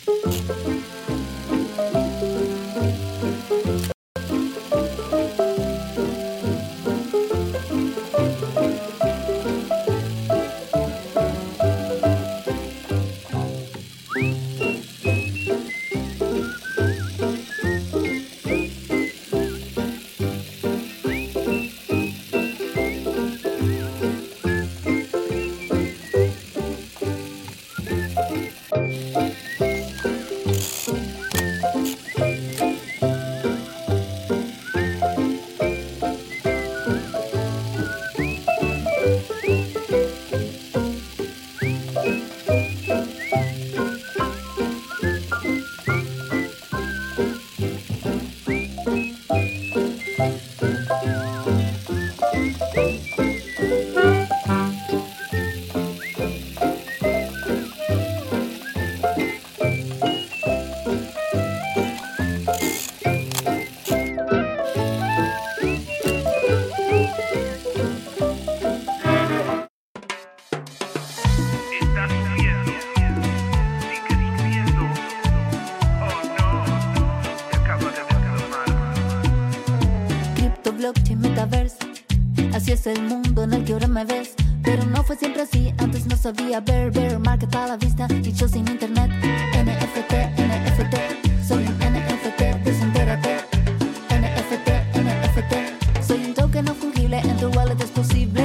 Es el mundo en el que ahora me ves, pero no fue siempre así. Antes no sabía ver market a la vista y yo sin internet. NFT, soy un NFT, desentérate. NFT, soy un token no fungible, en tu wallet es posible.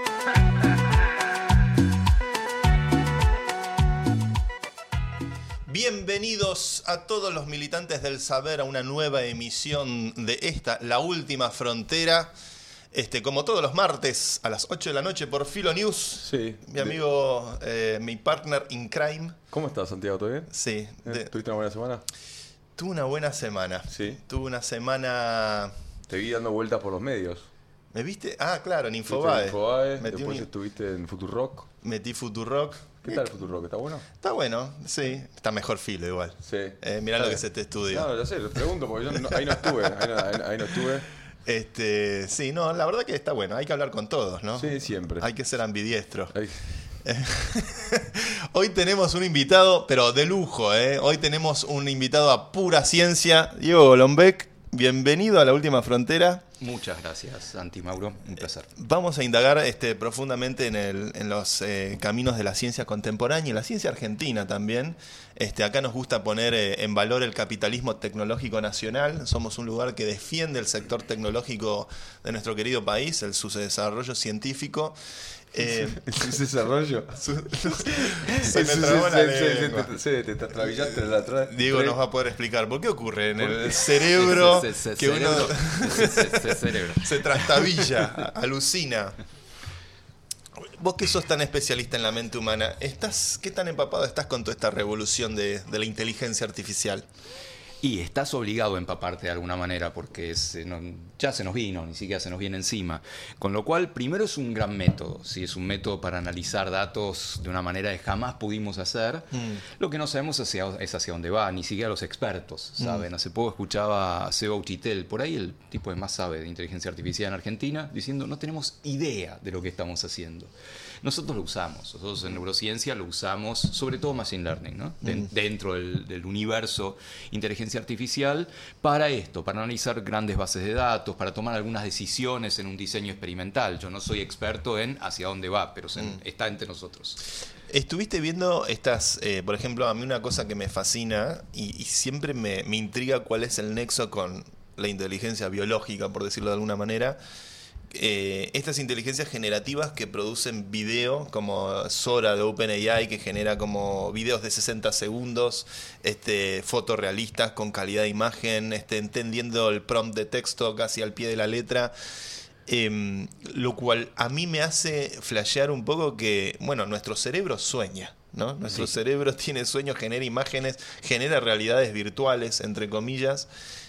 Bienvenidos a todos los militantes del saber a una nueva emisión de esta, La Última Frontera. Como todos los martes a las 8 de la noche por Filo News. Sí. Mi amigo, mi partner in crime. ¿Cómo estás, Santiago? ¿Todo bien? Sí. ¿Tuviste una buena semana? Tuve una buena semana. Sí. Tuve una semana... Te vi dando vueltas por los medios. ¿Me viste? Ah, claro, en Infobae. Después estuviste en Futurock. Metí Futurock. ¿Qué tal Futurock? ¿Está bueno? Está bueno, sí. Está mejor Filo igual. Sí. Mirá lo que se te estudia. No, ya sé, lo pregunto porque yo ahí no estuve. Ahí no estuve. Sí, no, la verdad que está bueno. Hay que hablar con todos, ¿no? Sí, siempre. Hay que ser ambidiestro. Hoy tenemos un invitado, pero de lujo, ¿eh? Hoy tenemos un invitado a pura ciencia. Diego Golombek, bienvenido a La Última Frontera. Muchas gracias, Santi, Mauro. Un placer. Vamos a indagar profundamente en los caminos de la ciencia contemporánea y la ciencia argentina también. Acá nos gusta poner en valor el capitalismo tecnológico nacional. Somos un lugar que defiende el sector tecnológico de nuestro querido país, su desarrollo científico. ¿El desarrollo? Se me trabó la lengua. Te travillaste la atrás. Diego nos va a poder explicar por qué ocurre en el cerebro que uno se trastabilla, alucina. Vos que sos tan especialista en la mente humana, ¿qué tan empapado estás con toda esta revolución de la inteligencia artificial? Y estás obligado a empaparte de alguna manera porque ya se nos vino, ni siquiera se nos viene encima. Con lo cual, primero es un gran método, ¿sí? Es un método para analizar datos de una manera que jamás pudimos hacer. Lo que no sabemos es hacia dónde va, ni siquiera los expertos saben. Hace poco escuchaba a Seba Uchitel, por ahí el tipo que más sabe de inteligencia artificial en Argentina, diciendo no tenemos idea de lo que estamos haciendo. Nosotros lo usamos, nosotros en neurociencia lo usamos, sobre todo Machine Learning, ¿no? Dentro del universo inteligencia artificial, para esto, para analizar grandes bases de datos, para tomar algunas decisiones en un diseño experimental. Yo no soy experto en hacia dónde va, pero está entre nosotros. Estuviste viendo por ejemplo, a mí una cosa que me fascina y siempre me intriga cuál es el nexo con la inteligencia biológica, por decirlo de alguna manera. Estas inteligencias generativas que producen video, como Sora de OpenAI, que genera como videos de 60 segundos, fotorrealistas con calidad de imagen, entendiendo el prompt de texto casi al pie de la letra, lo cual a mí me hace flashear un poco que, bueno, nuestro cerebro sueña, ¿no? Nuestro cerebro tiene sueños, genera imágenes, genera realidades virtuales, entre comillas.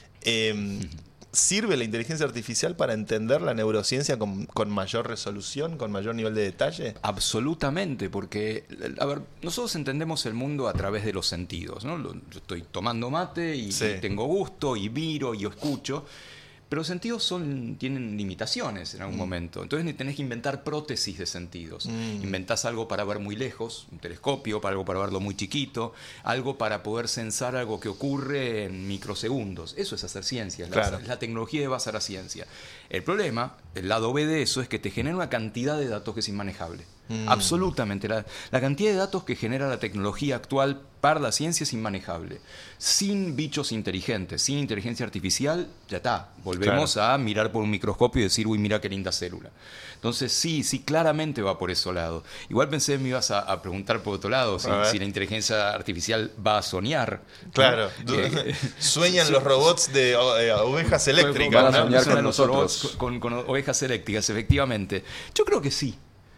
¿Sirve la inteligencia artificial para entender la neurociencia con mayor resolución, con mayor nivel de detalle? Absolutamente, porque, a ver, nosotros entendemos el mundo a través de los sentidos, ¿no? Yo estoy tomando mate y tengo gusto, y miro y escucho, Pero los sentidos tienen limitaciones en algún momento. Entonces tenés que inventar prótesis de sentidos. Inventás algo para ver muy lejos, un telescopio, para algo para verlo muy chiquito, algo para poder sensar algo que ocurre en microsegundos. Eso es hacer ciencia, Claro. la tecnología de basar a ciencia. El problema, el lado B de eso, es que te genera una cantidad de datos que es inmanejable. Absolutamente. La cantidad de datos que genera la tecnología actual para la ciencia es inmanejable. Sin bichos inteligentes, sin inteligencia artificial, ya está. Volvemos a mirar por un microscopio y decir, uy, mira qué linda célula. Entonces sí, claramente va por ese lado. Igual pensé me ibas a preguntar por otro lado, si la inteligencia artificial va a soñar. Claro. Sueñan los robots de ovejas eléctricas. Van a soñar Suenan con los nosotros. robots con ovejas eléctricas, efectivamente. Yo creo que sí.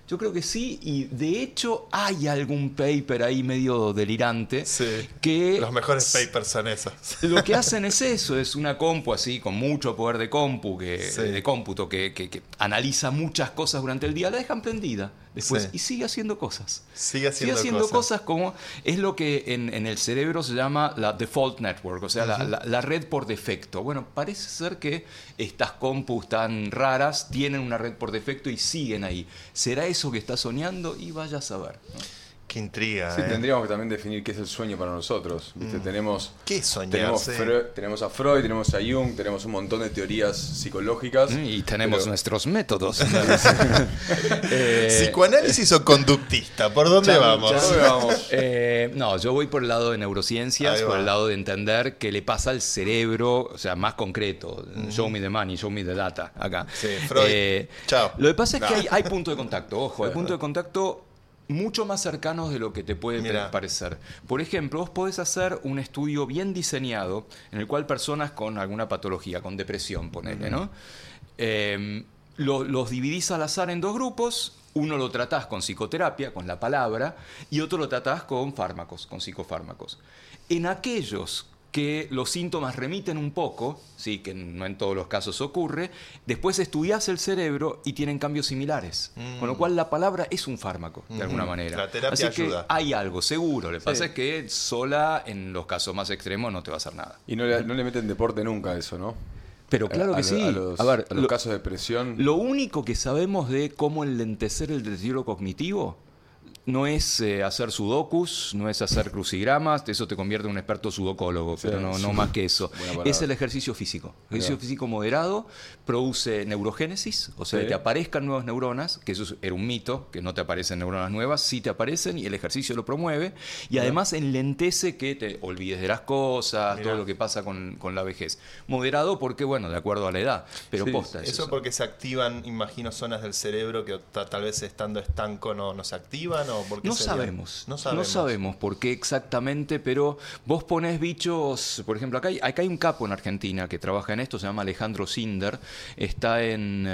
Y de hecho hay algún paper ahí medio delirante Sí. que Los mejores papers son esos. lo que hacen es eso, es una compu así con mucho poder de cómputo que analiza muchas cosas durante el día, la dejan prendida después Sí. y sigue haciendo cosas. Sigue haciendo cosas. cosas como es lo que en el cerebro se llama la default network, o sea, la red por defecto. Bueno, parece ser que estas compus tan raras tienen una red por defecto y siguen ahí. ¿Será eso que está soñando? Y vaya a saber, ¿no? Qué intriga. Sí, tendríamos que también definir qué es el sueño para nosotros. ¿Viste? Tenemos, ¿Qué es soñar? tenemos, Sí. tenemos a Freud, tenemos a Jung, tenemos un montón de teorías psicológicas. Y tenemos pero- nuestros métodos. ¿Psicoanálisis o conductista? ¿Por dónde vamos? ¿Dónde vamos? No, yo voy por el lado de neurociencias, Ahí va. por el lado de entender qué le pasa al cerebro, o sea, más concreto. Show me the money, show me the data, acá. Sí, Freud. Chao. Lo que pasa es que No. hay puntos de contacto, ojo, hay puntos de contacto mucho más cercanos de lo que te puede Mirá. parecer. Por ejemplo, vos podés hacer un estudio bien diseñado en el cual personas con alguna patología, con depresión, ponele, ¿no? Los dividís al azar en dos grupos. Uno lo tratás con psicoterapia, con la palabra, y otro lo tratás con fármacos, con psicofármacos. En aquellos que los síntomas remiten un poco, sí, que no en todos los casos ocurre, después estudiás el cerebro y tienen cambios similares. Con lo cual la palabra es un fármaco, de alguna manera. La terapia Así ayuda. que hay algo, seguro. Lo que pasa es que sola, en los casos más extremos, no te va a hacer nada. Y no le meten deporte nunca a eso, ¿no? Pero claro que sí. A los lo- casos de depresión. Lo único que sabemos de cómo enlentecer el deterioro cognitivo no es hacer sudokus, no es hacer crucigramas, eso te convierte en un experto sudocólogo, pero no sí. más que eso. Buena palabra. Es el ejercicio físico. El ejercicio físico moderado produce neurogénesis, o sea, Sí. te aparezcan nuevas neuronas, que eso era un mito, que no te aparecen neuronas nuevas, sí te aparecen y el ejercicio lo promueve, y además enlentece que te olvides de las cosas, Mirá. todo lo que pasa con la vejez. Moderado porque, bueno, de acuerdo a la edad, pero Sí, posta es Eso eso. porque se activan, imagino, zonas del cerebro que tal vez estando estanco no se activan o porque No sabemos, No no sabemos por qué exactamente, pero vos ponés bichos, por ejemplo, acá hay un capo en Argentina que trabaja en esto, se llama Alejandro Sinder, está en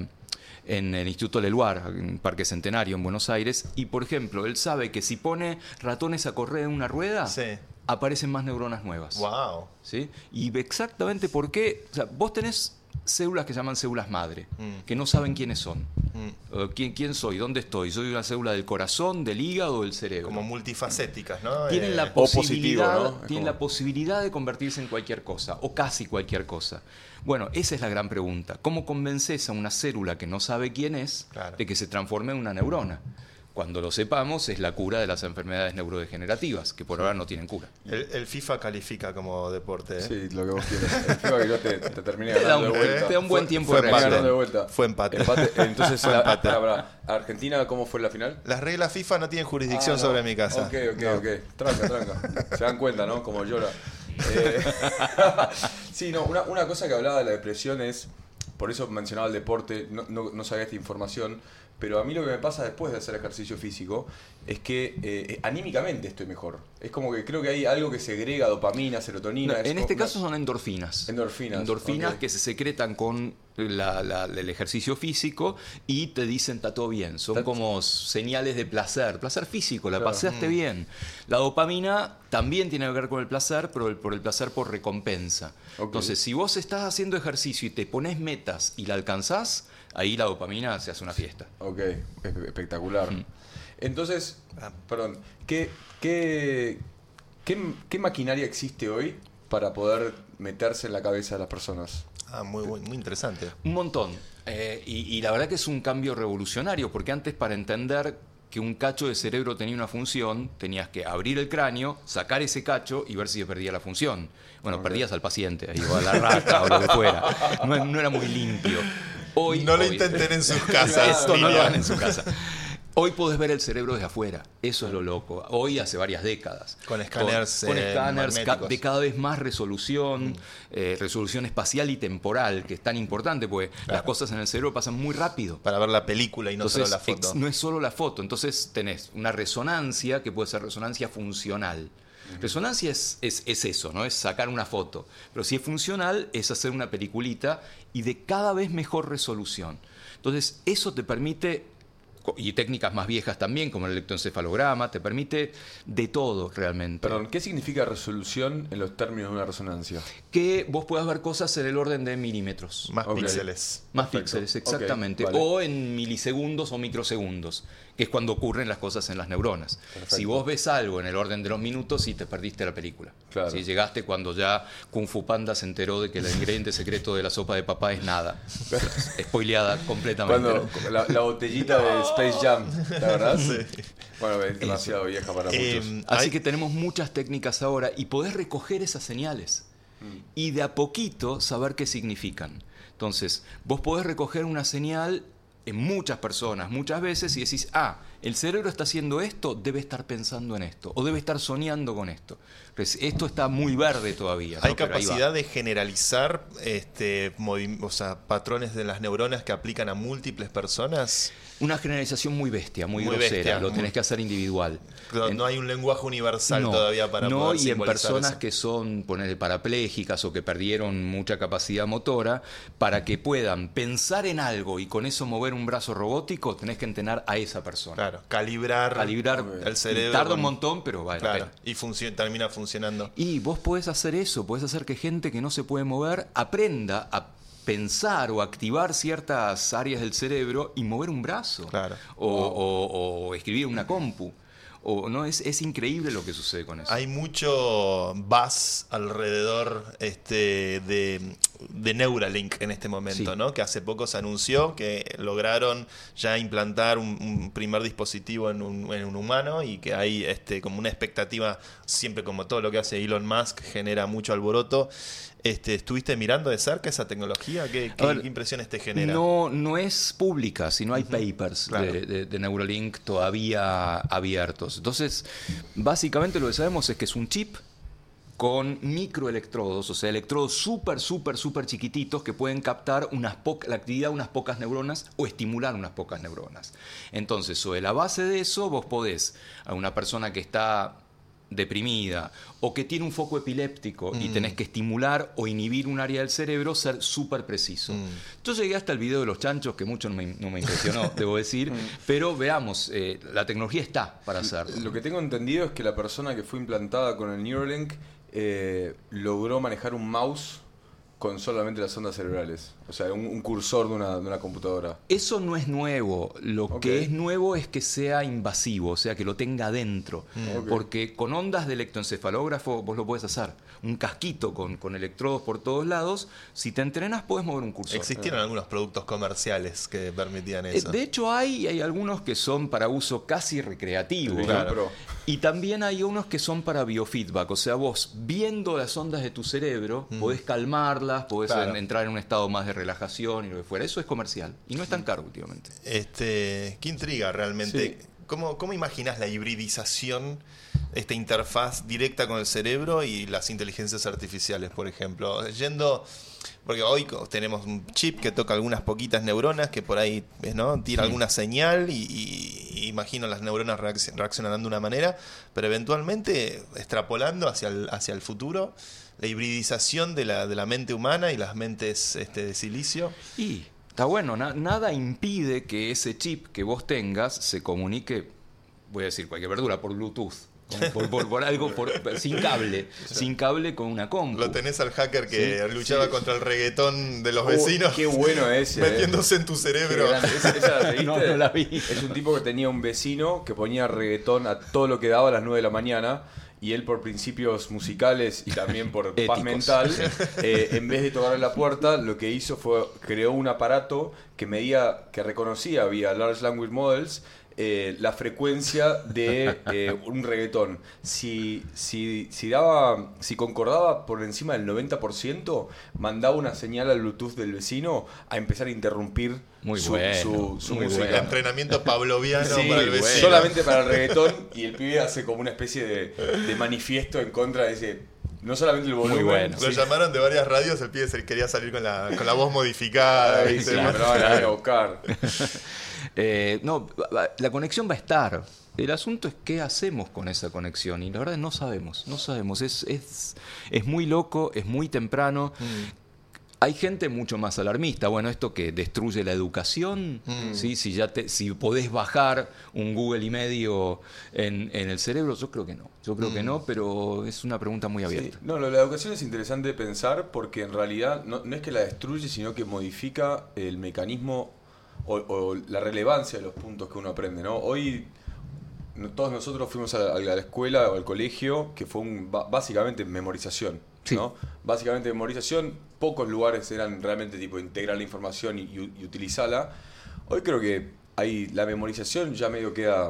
el Instituto Leluar, en Parque Centenario, en Buenos Aires, y por ejemplo, él sabe que si pone ratones a correr en una rueda, Sí. aparecen más neuronas nuevas. Wow. ¿Sí? Y exactamente por qué, o sea, vos tenés células que se llaman células madre, que no saben quiénes son. ¿Quién soy? ¿Dónde estoy? ¿Soy una célula del corazón, del hígado o del cerebro? Como multifacéticas, ¿no? Tienen la o positivo, posibilidad, ¿no? Es tienen como- la posibilidad de convertirse en cualquier cosa, o casi cualquier cosa. Bueno, esa es la gran pregunta. ¿Cómo convences a una célula que no sabe quién es Claro. de que se transforme en una neurona? Cuando lo sepamos, es la cura de las enfermedades neurodegenerativas, que por ahora no tienen cura. El FIFA califica como deporte, ¿eh? Sí, lo que vos quieras. El FIFA que yo te terminé Te da ganando un- de vuelta. te da un buen tiempo fue de empate. Ganando de reacción. vuelta. Fue empate. Entonces, Fue empate. Argentina, ¿cómo fue la final? Las reglas FIFA no tienen jurisdicción Ah, no. sobre mi casa. Ok. Tranca. Se dan cuenta, ¿no? Como llora. Sí, no, una cosa que hablaba de la depresión es, por eso mencionaba el deporte, no sabía esta información, pero a mí lo que me pasa después de hacer ejercicio físico es que anímicamente estoy mejor. Es como que creo que hay algo que segrega dopamina, serotonina. No, es en este como- caso son endorfinas. Endorfinas, ok. Que se secretan con el ejercicio físico y te dicen está todo bien. Son como señales de placer físico, la Claro. paseaste bien. La dopamina también tiene que ver con el placer, pero por el placer por recompensa. Ok. Entonces, si vos estás haciendo ejercicio y te pones metas y la alcanzás, ahí la dopamina se hace una fiesta. Ok, espectacular. Entonces, perdón, ¿qué maquinaria existe hoy para poder meterse en la cabeza de las personas? Muy interesante. Un montón. Y la verdad que es un cambio revolucionario, porque antes, para entender que un cacho de cerebro tenía una función, tenías que abrir el cráneo, sacar ese cacho y ver si se perdía la función. Bueno, perdías al paciente, o a la rata o lo que fuera. No era muy limpio. Hoy lo intenten en sus casas. Esto no lo hagan en su casa. Hoy podés ver el cerebro desde afuera. Eso es lo loco. Hoy, hace varias décadas. Con escáneres Con de cada vez más resolución, resolución espacial y temporal, que es tan importante, porque las cosas en el cerebro pasan muy rápido. Para ver la película y no solo la foto. No es solo la foto. Entonces tenés una resonancia que puede ser resonancia funcional. Resonancia es eso, ¿no? Es sacar una foto. Pero si es funcional, es hacer una peliculita y de cada vez mejor resolución. Entonces, eso te permite, y técnicas más viejas también, como el electroencefalograma, te permite de todo realmente. Perdón, ¿qué significa resolución en los términos de una resonancia? Que vos puedas ver cosas en el orden de milímetros. Más píxeles. Más píxeles, exactamente. Vale. O en milisegundos o microsegundos, que es cuando ocurren las cosas en las neuronas. Perfecto. Si vos ves algo en el orden de los minutos, sí te perdiste la película. Claro. Si llegaste cuando ya Kung Fu Panda se enteró de que el ingrediente secreto de la sopa de papá es nada. Spoileada completamente. Cuando la botellita de Space Jam, ¿la verdad? Sí. Bueno, es demasiado vieja para muchos. Así que tenemos muchas técnicas ahora y podés recoger esas señales y de a poquito saber qué significan. Entonces, vos podés recoger una señal en muchas personas, muchas veces, y decís, el cerebro está haciendo esto, debe estar pensando en esto, o debe estar soñando con esto. Pues esto está muy verde todavía, ¿no? ¿Hay Pero capacidad de generalizar patrones de las neuronas que aplican a múltiples personas? Una generalización muy bestia, muy grosera, bestia, lo tenés que hacer individual. No hay un lenguaje universal todavía para poder y en simbolizar personas eso. que son, ponele, parapléjicas o que perdieron mucha capacidad motora, para que puedan pensar en algo y con eso mover un brazo robótico, tenés que entrenar a esa persona. Claro, calibrar el cerebro. Tarda un montón, pero vale la Claro, pena. y termina funcionando. Y vos podés hacer eso, podés hacer que gente que no se puede mover aprenda a pensar o activar ciertas áreas del cerebro y mover un brazo. Claro. O escribir una compu. Es increíble lo que sucede con eso. Hay mucho buzz alrededor de Neuralink en este momento, Sí. ¿no? Que hace poco se anunció que lograron ya implantar un primer dispositivo en un humano y que hay como una expectativa, siempre como todo lo que hace Elon Musk genera mucho alboroto. ¿Estuviste mirando de cerca esa tecnología? ¿Qué impresiones te genera? No es pública, sino hay papers Claro. de Neuralink todavía abiertos. Entonces, básicamente lo que sabemos es que es un chip con microelectrodos, o sea, electrodos súper chiquititos que pueden captar la actividad de unas pocas neuronas o estimular unas pocas neuronas. Entonces, sobre la base de eso, vos podés a una persona que está deprimida o que tiene un foco epiléptico y tenés que estimular o inhibir un área del cerebro, ser súper preciso. Yo llegué hasta el video de los chanchos, que mucho no me impresionó, debo decir, pero veamos, la tecnología está para hacerlo. Lo que tengo entendido es que la persona que fue implantada con el Neuralink logró manejar un mouse con solamente las ondas cerebrales. O sea, un cursor de una computadora. Eso no es nuevo. Lo que es nuevo es que sea invasivo, o sea, que lo tenga adentro. Porque con ondas de electroencefalógrafo vos lo podés hacer. Un casquito con electrodos por todos lados. Si te entrenas, podés mover un cursor. Existieron algunos productos comerciales que permitían eso. De hecho, hay algunos que son para uso casi recreativo. Claro. Y también hay unos que son para biofeedback. O sea, vos viendo las ondas de tu cerebro, podés calmarlas, podés entrar en un estado más de relajación y lo que fuera. Eso es comercial. Y no es tan caro últimamente. Qué intriga realmente. Sí. ¿Cómo imaginas la hibridización, esta interfaz directa con el cerebro y las inteligencias artificiales, por ejemplo? Porque hoy tenemos un chip que toca algunas poquitas neuronas que por ahí, ¿no?, tira alguna señal y imagino las neuronas reaccionando de una manera, pero eventualmente, extrapolando hacia el futuro, la hibridización de la mente humana y las mentes de silicio. Y está bueno, nada impide que ese chip que vos tengas se comunique, voy a decir cualquier verdura, por Bluetooth. Por algo sin cable con una compu. Lo tenés al hacker que luchaba contra el reggaetón de los vecinos. Qué bueno ese. Metiéndose en tu cerebro. ¿Esa la seguiste? No la vi. Es un tipo que tenía un vecino que ponía reggaetón a todo lo que daba a las 9 de la mañana y él por principios musicales y también por paz Éticos. mental, en vez de tocarle la puerta, lo que hizo fue creó un aparato que reconocía vía Large Language Models la frecuencia de un reggaetón. Si concordaba por encima del 90%, mandaba una señal al Bluetooth del vecino a empezar a interrumpir Muy su bueno, música. muy bueno. Entrenamiento pavloviano Sí, para el vecino. solamente para el reggaetón, y el pibe hace como una especie de manifiesto en contra de ese. No solamente el volumen. Muy bueno. Lo llamaron de varias radios, el pibe quería salir con la voz modificada. Ay, ¿viste? sí, me lo van a ir a buscar. No, la conexión va a estar. El asunto es qué hacemos con esa conexión. Y la verdad no sabemos. Es muy loco, es muy temprano. Hay gente mucho más alarmista. Bueno, esto que destruye la educación, ¿sí? Si podés bajar un Google y medio en el cerebro, yo creo que no. Yo creo que no, pero es una pregunta muy abierta. Sí. No, la educación es interesante de pensar porque en realidad no es que la destruye, sino que modifica el mecanismo o la relevancia de los puntos que uno aprende, ¿no? Hoy todos nosotros fuimos a la escuela o al colegio que fue básicamente memorización, ¿no? Sí. Básicamente memorización, pocos lugares eran realmente tipo integrar la información y utilizarla. Hoy creo que la memorización ya medio queda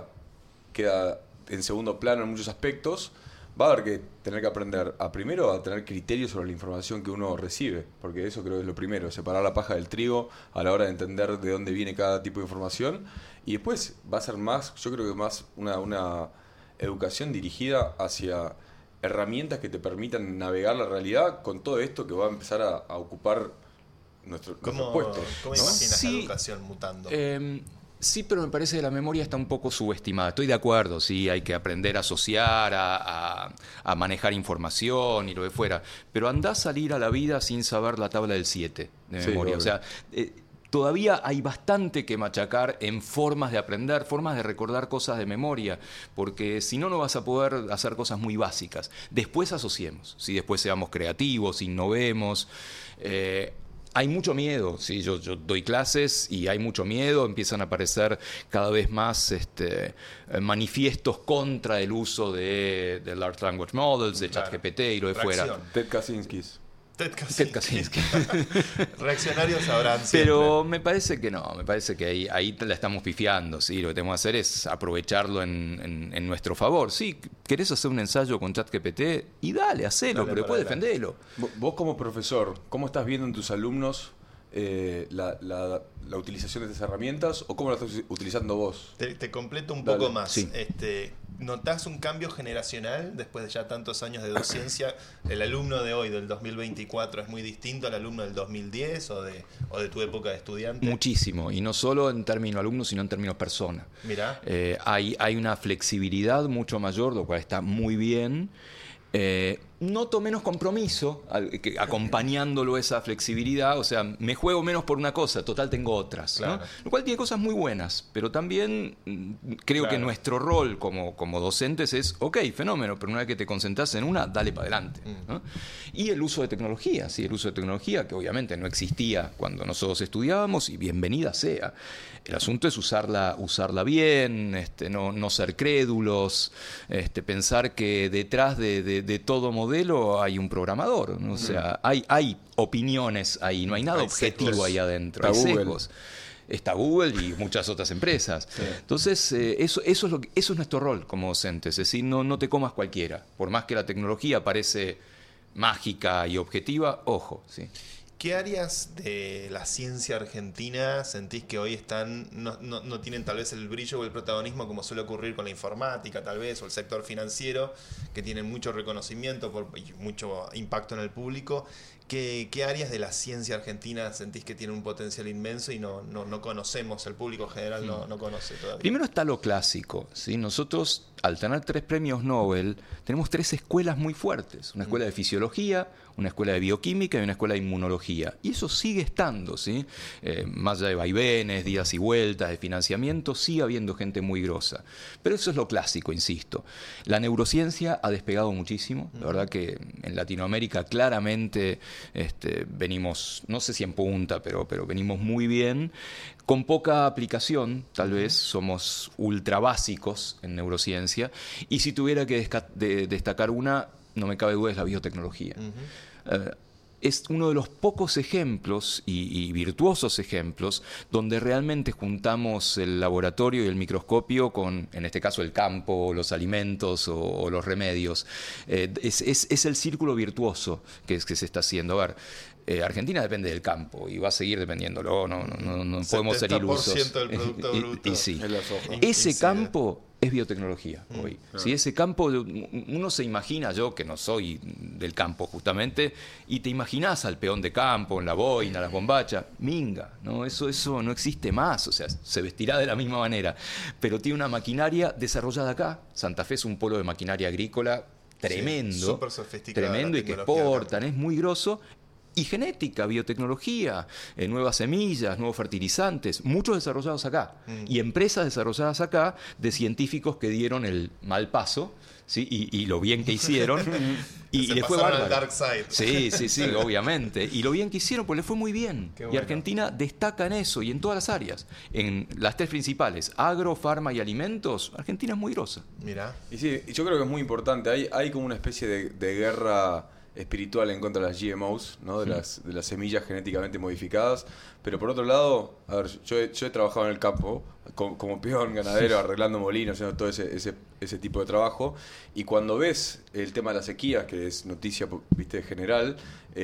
en segundo plano en muchos aspectos. Va a haber que tener que aprender primero a tener criterios sobre la información que uno recibe, porque eso creo que es lo primero, separar la paja del trigo a la hora de entender de dónde viene cada tipo de información, y después va a ser más, yo creo que más una educación dirigida hacia herramientas que te permitan navegar la realidad con todo esto que va a empezar a ocupar nuestro puesto. ¿Cómo ¿no? imaginas la Sí. educación mutando? Sí, pero me parece que la memoria está un poco subestimada. Estoy de acuerdo, sí, hay que aprender a asociar, a manejar información y lo que fuera. Pero andá a salir a la vida sin saber la tabla del 7 de Sí, memoria. obvio. O sea, todavía hay bastante que machacar en formas de aprender, formas de recordar cosas de memoria, porque si no, no vas a poder hacer cosas muy básicas. Después asociemos, ¿sí? Después seamos creativos, innovemos. Hay mucho miedo, ¿sí? Yo doy clases y hay mucho miedo, empiezan a aparecer cada vez más manifiestos contra el uso de Large Language Models, de Claro. ChatGPT y lo de fuera. Reacción. Ted Kaczynski. Ted Ted Kaczynski. Reaccionarios sabrán siempre. Pero me parece que no, me parece que ahí la estamos pifiando, ¿sí? Lo que tenemos que hacer es aprovecharlo en nuestro favor. Sí, querés hacer un ensayo con ChatGPT y dale, hacelo, Dale pero después para adelante. defendelo. Vos como profesor, ¿cómo estás viendo en tus alumnos la utilización de estas herramientas o cómo la estás utilizando vos? Te completo un Dale. poco más. Sí. ¿Notás un cambio generacional después de ya tantos años de docencia? ¿El alumno de hoy, del 2024, es muy distinto al alumno del 2010 o de tu época de estudiante? Muchísimo, y no solo en términos alumnos, sino en términos persona. Mirá. Hay una flexibilidad mucho mayor, lo cual está muy bien. Noto menos compromiso acompañándolo esa flexibilidad, o sea, me juego menos por una cosa, total tengo otras, ¿no? Claro. Lo cual tiene cosas muy buenas, pero también creo que Claro. nuestro rol como docentes es, ok, fenómeno, pero una vez que te concentrás en una, dale para adelante, ¿no? Y el uso de tecnología, sí, el uso de tecnología que obviamente no existía cuando nosotros estudiábamos y bienvenida sea. El asunto es usarla bien, no ser crédulos, pensar que detrás de todo modelo hay un programador, ¿no? O sea, hay opiniones ahí, no hay nada Hay objetivo sesgos. ahí adentro, Está hay Google. sesgos. Está Google y muchas otras empresas. Entonces, eso es nuestro rol como docentes, es decir, no te comas cualquiera, por más que la tecnología parece mágica y objetiva, ojo, sí. ¿Qué áreas de la ciencia argentina sentís que hoy no tienen tal vez el brillo o el protagonismo como suele ocurrir con la informática tal vez o el sector financiero, que tienen mucho reconocimiento y mucho impacto en el público? ¿Qué áreas de la ciencia argentina sentís que tienen un potencial inmenso y no conocemos, el público general no conoce todavía? Primero está lo clásico, ¿sí? Nosotros, al tener 3 premios Nobel, tenemos 3 escuelas muy fuertes. Una escuela de fisiología, una escuela de bioquímica y una escuela de inmunología. Y eso sigue estando, ¿sí? Más allá de vaivenes, días y vueltas, de financiamiento, sigue habiendo gente muy grosa. Pero eso es lo clásico, insisto. La neurociencia ha despegado muchísimo. La verdad que en Latinoamérica claramente venimos, no sé si en punta, pero venimos muy bien, con poca aplicación, tal vez, somos ultra básicos en neurociencia, y si tuviera que destacar una, no me cabe duda, es la biotecnología. Es uno de los pocos ejemplos y virtuosos ejemplos donde realmente juntamos el laboratorio y el microscopio con, en este caso, el campo, los alimentos o los remedios. Es el círculo virtuoso que se está haciendo. A ver, Argentina depende del campo y va a seguir dependiéndolo, no podemos ser ilusos. 70% del Producto Bruto. Y sí. Es la soja. Ese campo es biotecnología hoy. claro. Si ese campo, uno se imagina, yo que no soy del campo justamente, y te imaginás al peón de campo, en la boina, las bombachas, minga, ¿no? Eso no existe más, o sea, se vestirá de la misma manera, pero tiene una maquinaria desarrollada acá. Santa Fe es un polo de maquinaria agrícola tremendo, súper sofisticada tremendo, la y que tecnología exportan, es muy grosso. Y genética, biotecnología, nuevas semillas, nuevos fertilizantes, muchos desarrollados acá. Y empresas desarrolladas acá de científicos que dieron el mal paso, ¿sí? Y lo bien que hicieron. y Se les fue pasaron al bárbaro. dark side. Sí, obviamente. Y lo bien que hicieron, pues les fue muy bien. Qué Y bueno. Argentina destaca en eso y en todas las áreas. En las tres principales, agro, farma y alimentos, Argentina es muy grosa. Mirá. Y sí, yo creo que es muy importante. Hay como una especie de guerra espiritual en contra de las GMOs, ¿no? de las semillas genéticamente modificadas. Pero por otro lado, a ver, yo he trabajado en el campo como peón ganadero, arreglando molinos, haciendo todo ese tipo de trabajo. Y cuando ves el tema de las sequías, que es noticia, viste, general,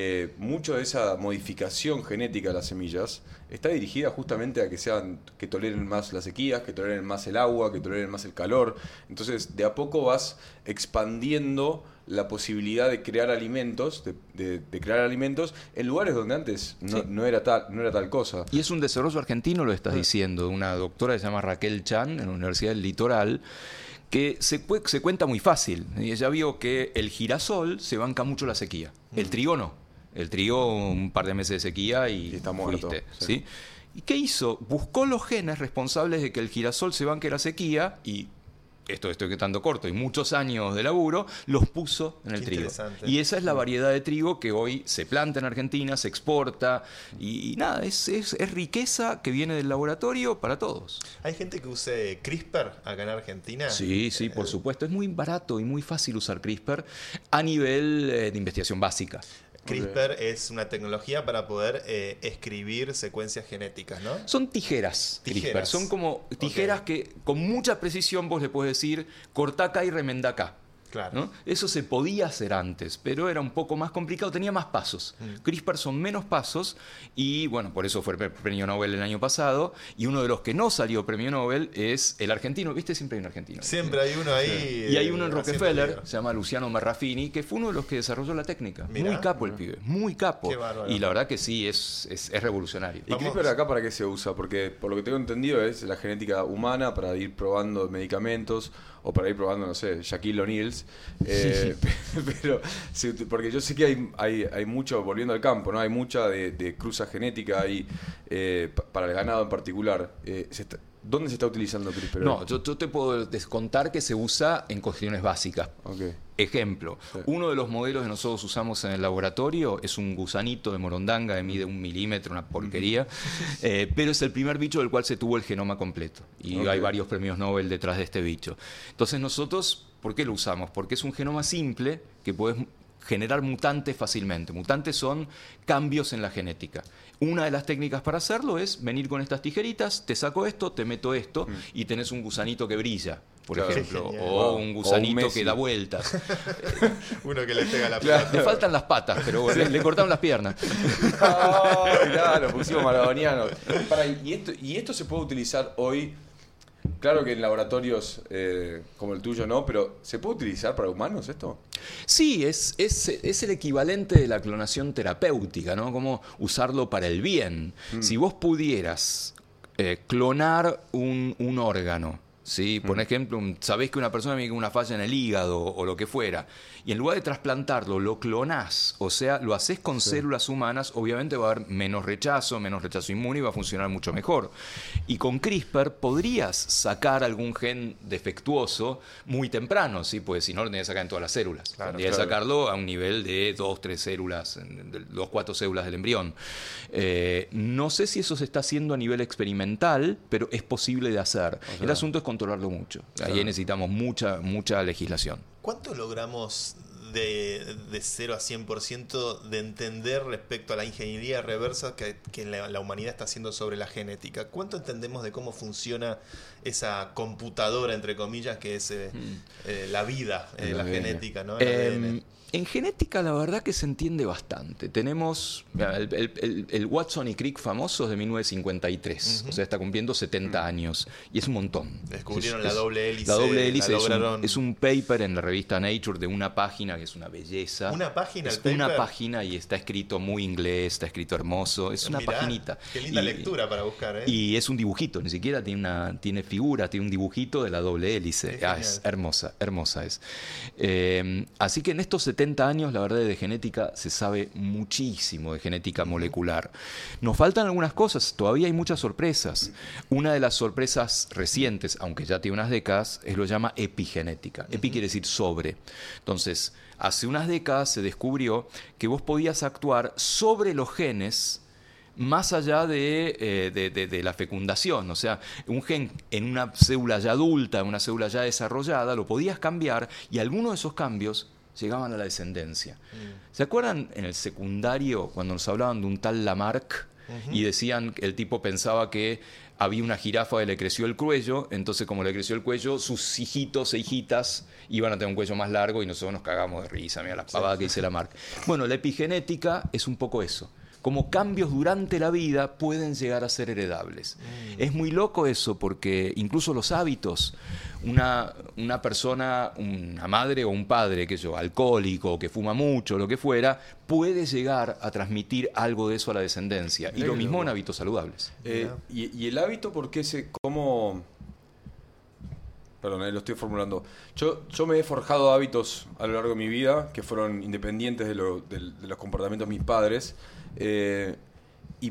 mucho de esa modificación genética de las semillas está dirigida justamente a que toleren más las sequías, que toleren más el agua, que toleren más el calor. Entonces, de a poco vas expandiendo la posibilidad de crear alimentos, de crear alimentos en lugares donde antes no era tal cosa. Y es un desarrollo argentino, lo estás diciendo, de una doctora que se llama Raquel Chan, en la Universidad del Litoral, que se cuenta muy fácil. Y ella vio que el girasol se banca mucho la sequía, el trigo no. El trigo, un par de meses de sequía y está muerto. fuiste, Sí. ¿sí? ¿Y qué hizo? Buscó los genes responsables de que el girasol se banque la sequía y... Esto estoy quedando corto, y muchos años de laburo, los puso en el Qué trigo. interesante. Y esa es la variedad de trigo que hoy se planta en Argentina, se exporta, y nada, es riqueza que viene del laboratorio para todos. ¿Hay gente que use CRISPR acá en Argentina? Sí, por supuesto. Es muy barato y muy fácil usar CRISPR a nivel de investigación básica. CRISPR es una tecnología para poder escribir secuencias genéticas, ¿no? Son tijeras, CRISPR. Son como tijeras que con mucha precisión vos le podés decir cortá acá y remendá acá. Claro. ¿No? Eso se podía hacer antes, pero era un poco más complicado, tenía más pasos. CRISPR son menos pasos y, bueno, por eso fue premio Nobel el año pasado. Y uno de los que no salió premio Nobel es el argentino. ¿Viste? Siempre hay un argentino. Siempre hay uno ahí. Y hay uno en haciendo Rockefeller, líder. se llama Luciano Marraffini, que fue uno de los que desarrolló la técnica. Mirá. Muy capo el pibe, muy capo. Qué bárbaro. Y la verdad que sí, es revolucionario. ¿Y CRISPR acá para qué se usa? Porque por lo que tengo entendido es la genética humana para ir probando medicamentos o para ir probando, no sé, Shaquille O'Neal's. Pero porque yo sé que hay mucho, volviendo al campo, ¿no? Hay mucha de cruza genética ahí para el ganado en particular. ¿Dónde se está utilizando CRISPR? No, yo te puedo contar que se usa en cuestiones básicas. Okay. Ejemplo, uno de los modelos que nosotros usamos en el laboratorio es un gusanito de morondanga que mide 1 milímetro, una porquería, pero es el primer bicho del cual se tuvo el genoma completo. Y hay varios premios Nobel detrás de este bicho. Entonces nosotros, ¿por qué lo usamos? Porque es un genoma simple que puedes generar mutantes fácilmente. Mutantes son cambios en la genética. Una de las técnicas para hacerlo es venir con estas tijeritas, te saco esto, te meto esto y tenés un gusanito que brilla, por Claro. ejemplo, Qué genial. o un gusanito Messi. que da vueltas. Uno que le pega la Claro. pelota. Le faltan las patas, pero bueno, le cortaron las piernas. Mirá, lo pusimos maradoniano. ¿Y esto se puede utilizar hoy? Claro que en laboratorios como el tuyo no, pero ¿se puede utilizar para humanos esto? Sí, es el equivalente de la clonación terapéutica, ¿no? Como usarlo para el bien. Si vos pudieras clonar un órgano ¿sí? Por ejemplo, sabés que una persona tiene una falla en el hígado o lo que fuera, y en lugar de trasplantarlo, lo clonás, o sea, lo haces con células humanas, obviamente va a haber menos rechazo inmune y va a funcionar mucho mejor. Y con CRISPR podrías sacar algún gen defectuoso muy temprano, ¿sí? Pues si no, lo tendrías que sacar en todas las células. Tendrías que sacarlo a un nivel de 2-3 células, 2-4 células del embrión. No sé si eso se está haciendo a nivel experimental, pero es posible de hacer. El asunto es controlarlo mucho. Ahí necesitamos mucha legislación. ¿Cuánto logramos de 0 a 100% de entender respecto a la ingeniería reversa que la humanidad está haciendo sobre la genética? ¿Cuánto entendemos de cómo funciona esa computadora, entre comillas, que es la vida, la genética, ¿no? El ADN. En genética la verdad que se entiende bastante. Tenemos el Watson y Crick famosos de 1953, o sea, está cumpliendo 70 años, y es un montón. Descubrieron la doble hélice. La doble hélice es un paper en la revista Nature de una página que es una belleza. ¿Una página? Es una página y está escrito muy inglés, está escrito hermoso, es una paginita. Qué linda lectura para buscar, ¿eh? Y es un dibujito, ni siquiera tiene figura, tiene un dibujito de la doble hélice. Es hermosa es. Así que en estos 70 años, la verdad, de genética se sabe muchísimo de genética molecular. Nos faltan algunas cosas, todavía hay muchas sorpresas. Una de las sorpresas recientes, aunque ya tiene unas décadas, es lo que llama epigenética. Epi quiere decir sobre. Entonces, hace unas décadas se descubrió que vos podías actuar sobre los genes más allá de la fecundación. O sea, un gen en una célula ya adulta, en una célula ya desarrollada, lo podías cambiar y algunos de esos cambios llegaban a la descendencia. ¿Se acuerdan en el secundario cuando nos hablaban de un tal Lamarck y decían que el tipo pensaba que había una jirafa que le creció el cuello, entonces como le creció el cuello, sus hijitos e hijitas iban a tener un cuello más largo y nosotros nos cagamos de risa, mira la pavada que dice Lamarck? Bueno, la epigenética es un poco eso. Como cambios durante la vida pueden llegar a ser heredables. Es muy loco eso porque incluso los hábitos, una persona, una madre o un padre, alcohólico, que fuma mucho, lo que fuera, puede llegar a transmitir algo de eso a la descendencia. Y lo mismo en hábitos saludables. ¿Y el hábito por qué cómo? Perdón, lo estoy formulando. Yo me he forjado hábitos a lo largo de mi vida que fueron independientes de los comportamientos de mis padres. Y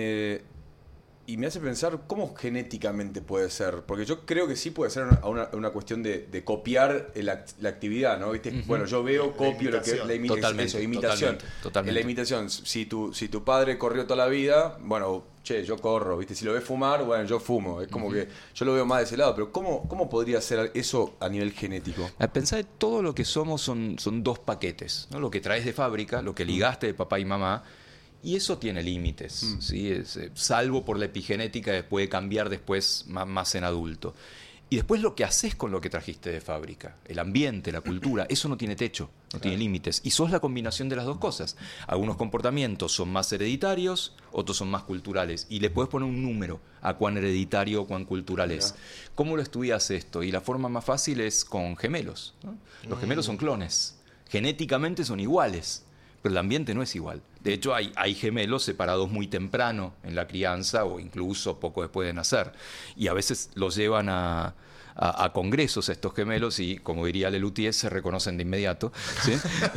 me hace pensar cómo genéticamente puede ser, porque yo creo que sí puede ser una cuestión de copiar la actividad, ¿no? ¿Viste? Bueno, yo veo, copio la imitación. Totalmente. La imitación, si tu padre corrió toda la vida, bueno, yo corro, ¿viste? Si lo ves fumar, bueno, yo fumo. Es como que yo lo veo más de ese lado, pero ¿cómo podría ser eso a nivel genético? A pensar que todo lo que somos son dos paquetes, ¿no? Lo que traes de fábrica, lo que ligaste de papá y mamá. Y eso tiene límites, ¿sí? Salvo por la epigenética que puede cambiar después más en adulto. Y después lo que haces con lo que trajiste de fábrica, el ambiente, la cultura, eso no tiene techo, no tiene límites. Y sos la combinación de las dos cosas. Algunos comportamientos son más hereditarios, otros son más culturales. Y le puedes poner un número a cuán hereditario o cuán cultural es. ¿Cómo lo estudias esto? Y la forma más fácil es con gemelos, ¿no? Los gemelos son clones. Genéticamente son iguales, pero el ambiente no es igual. De hecho, hay gemelos separados muy temprano en la crianza o incluso poco después de nacer. Y a veces los llevan a congresos estos gemelos y, como diría Lelutier, se reconocen de inmediato, ¿sí?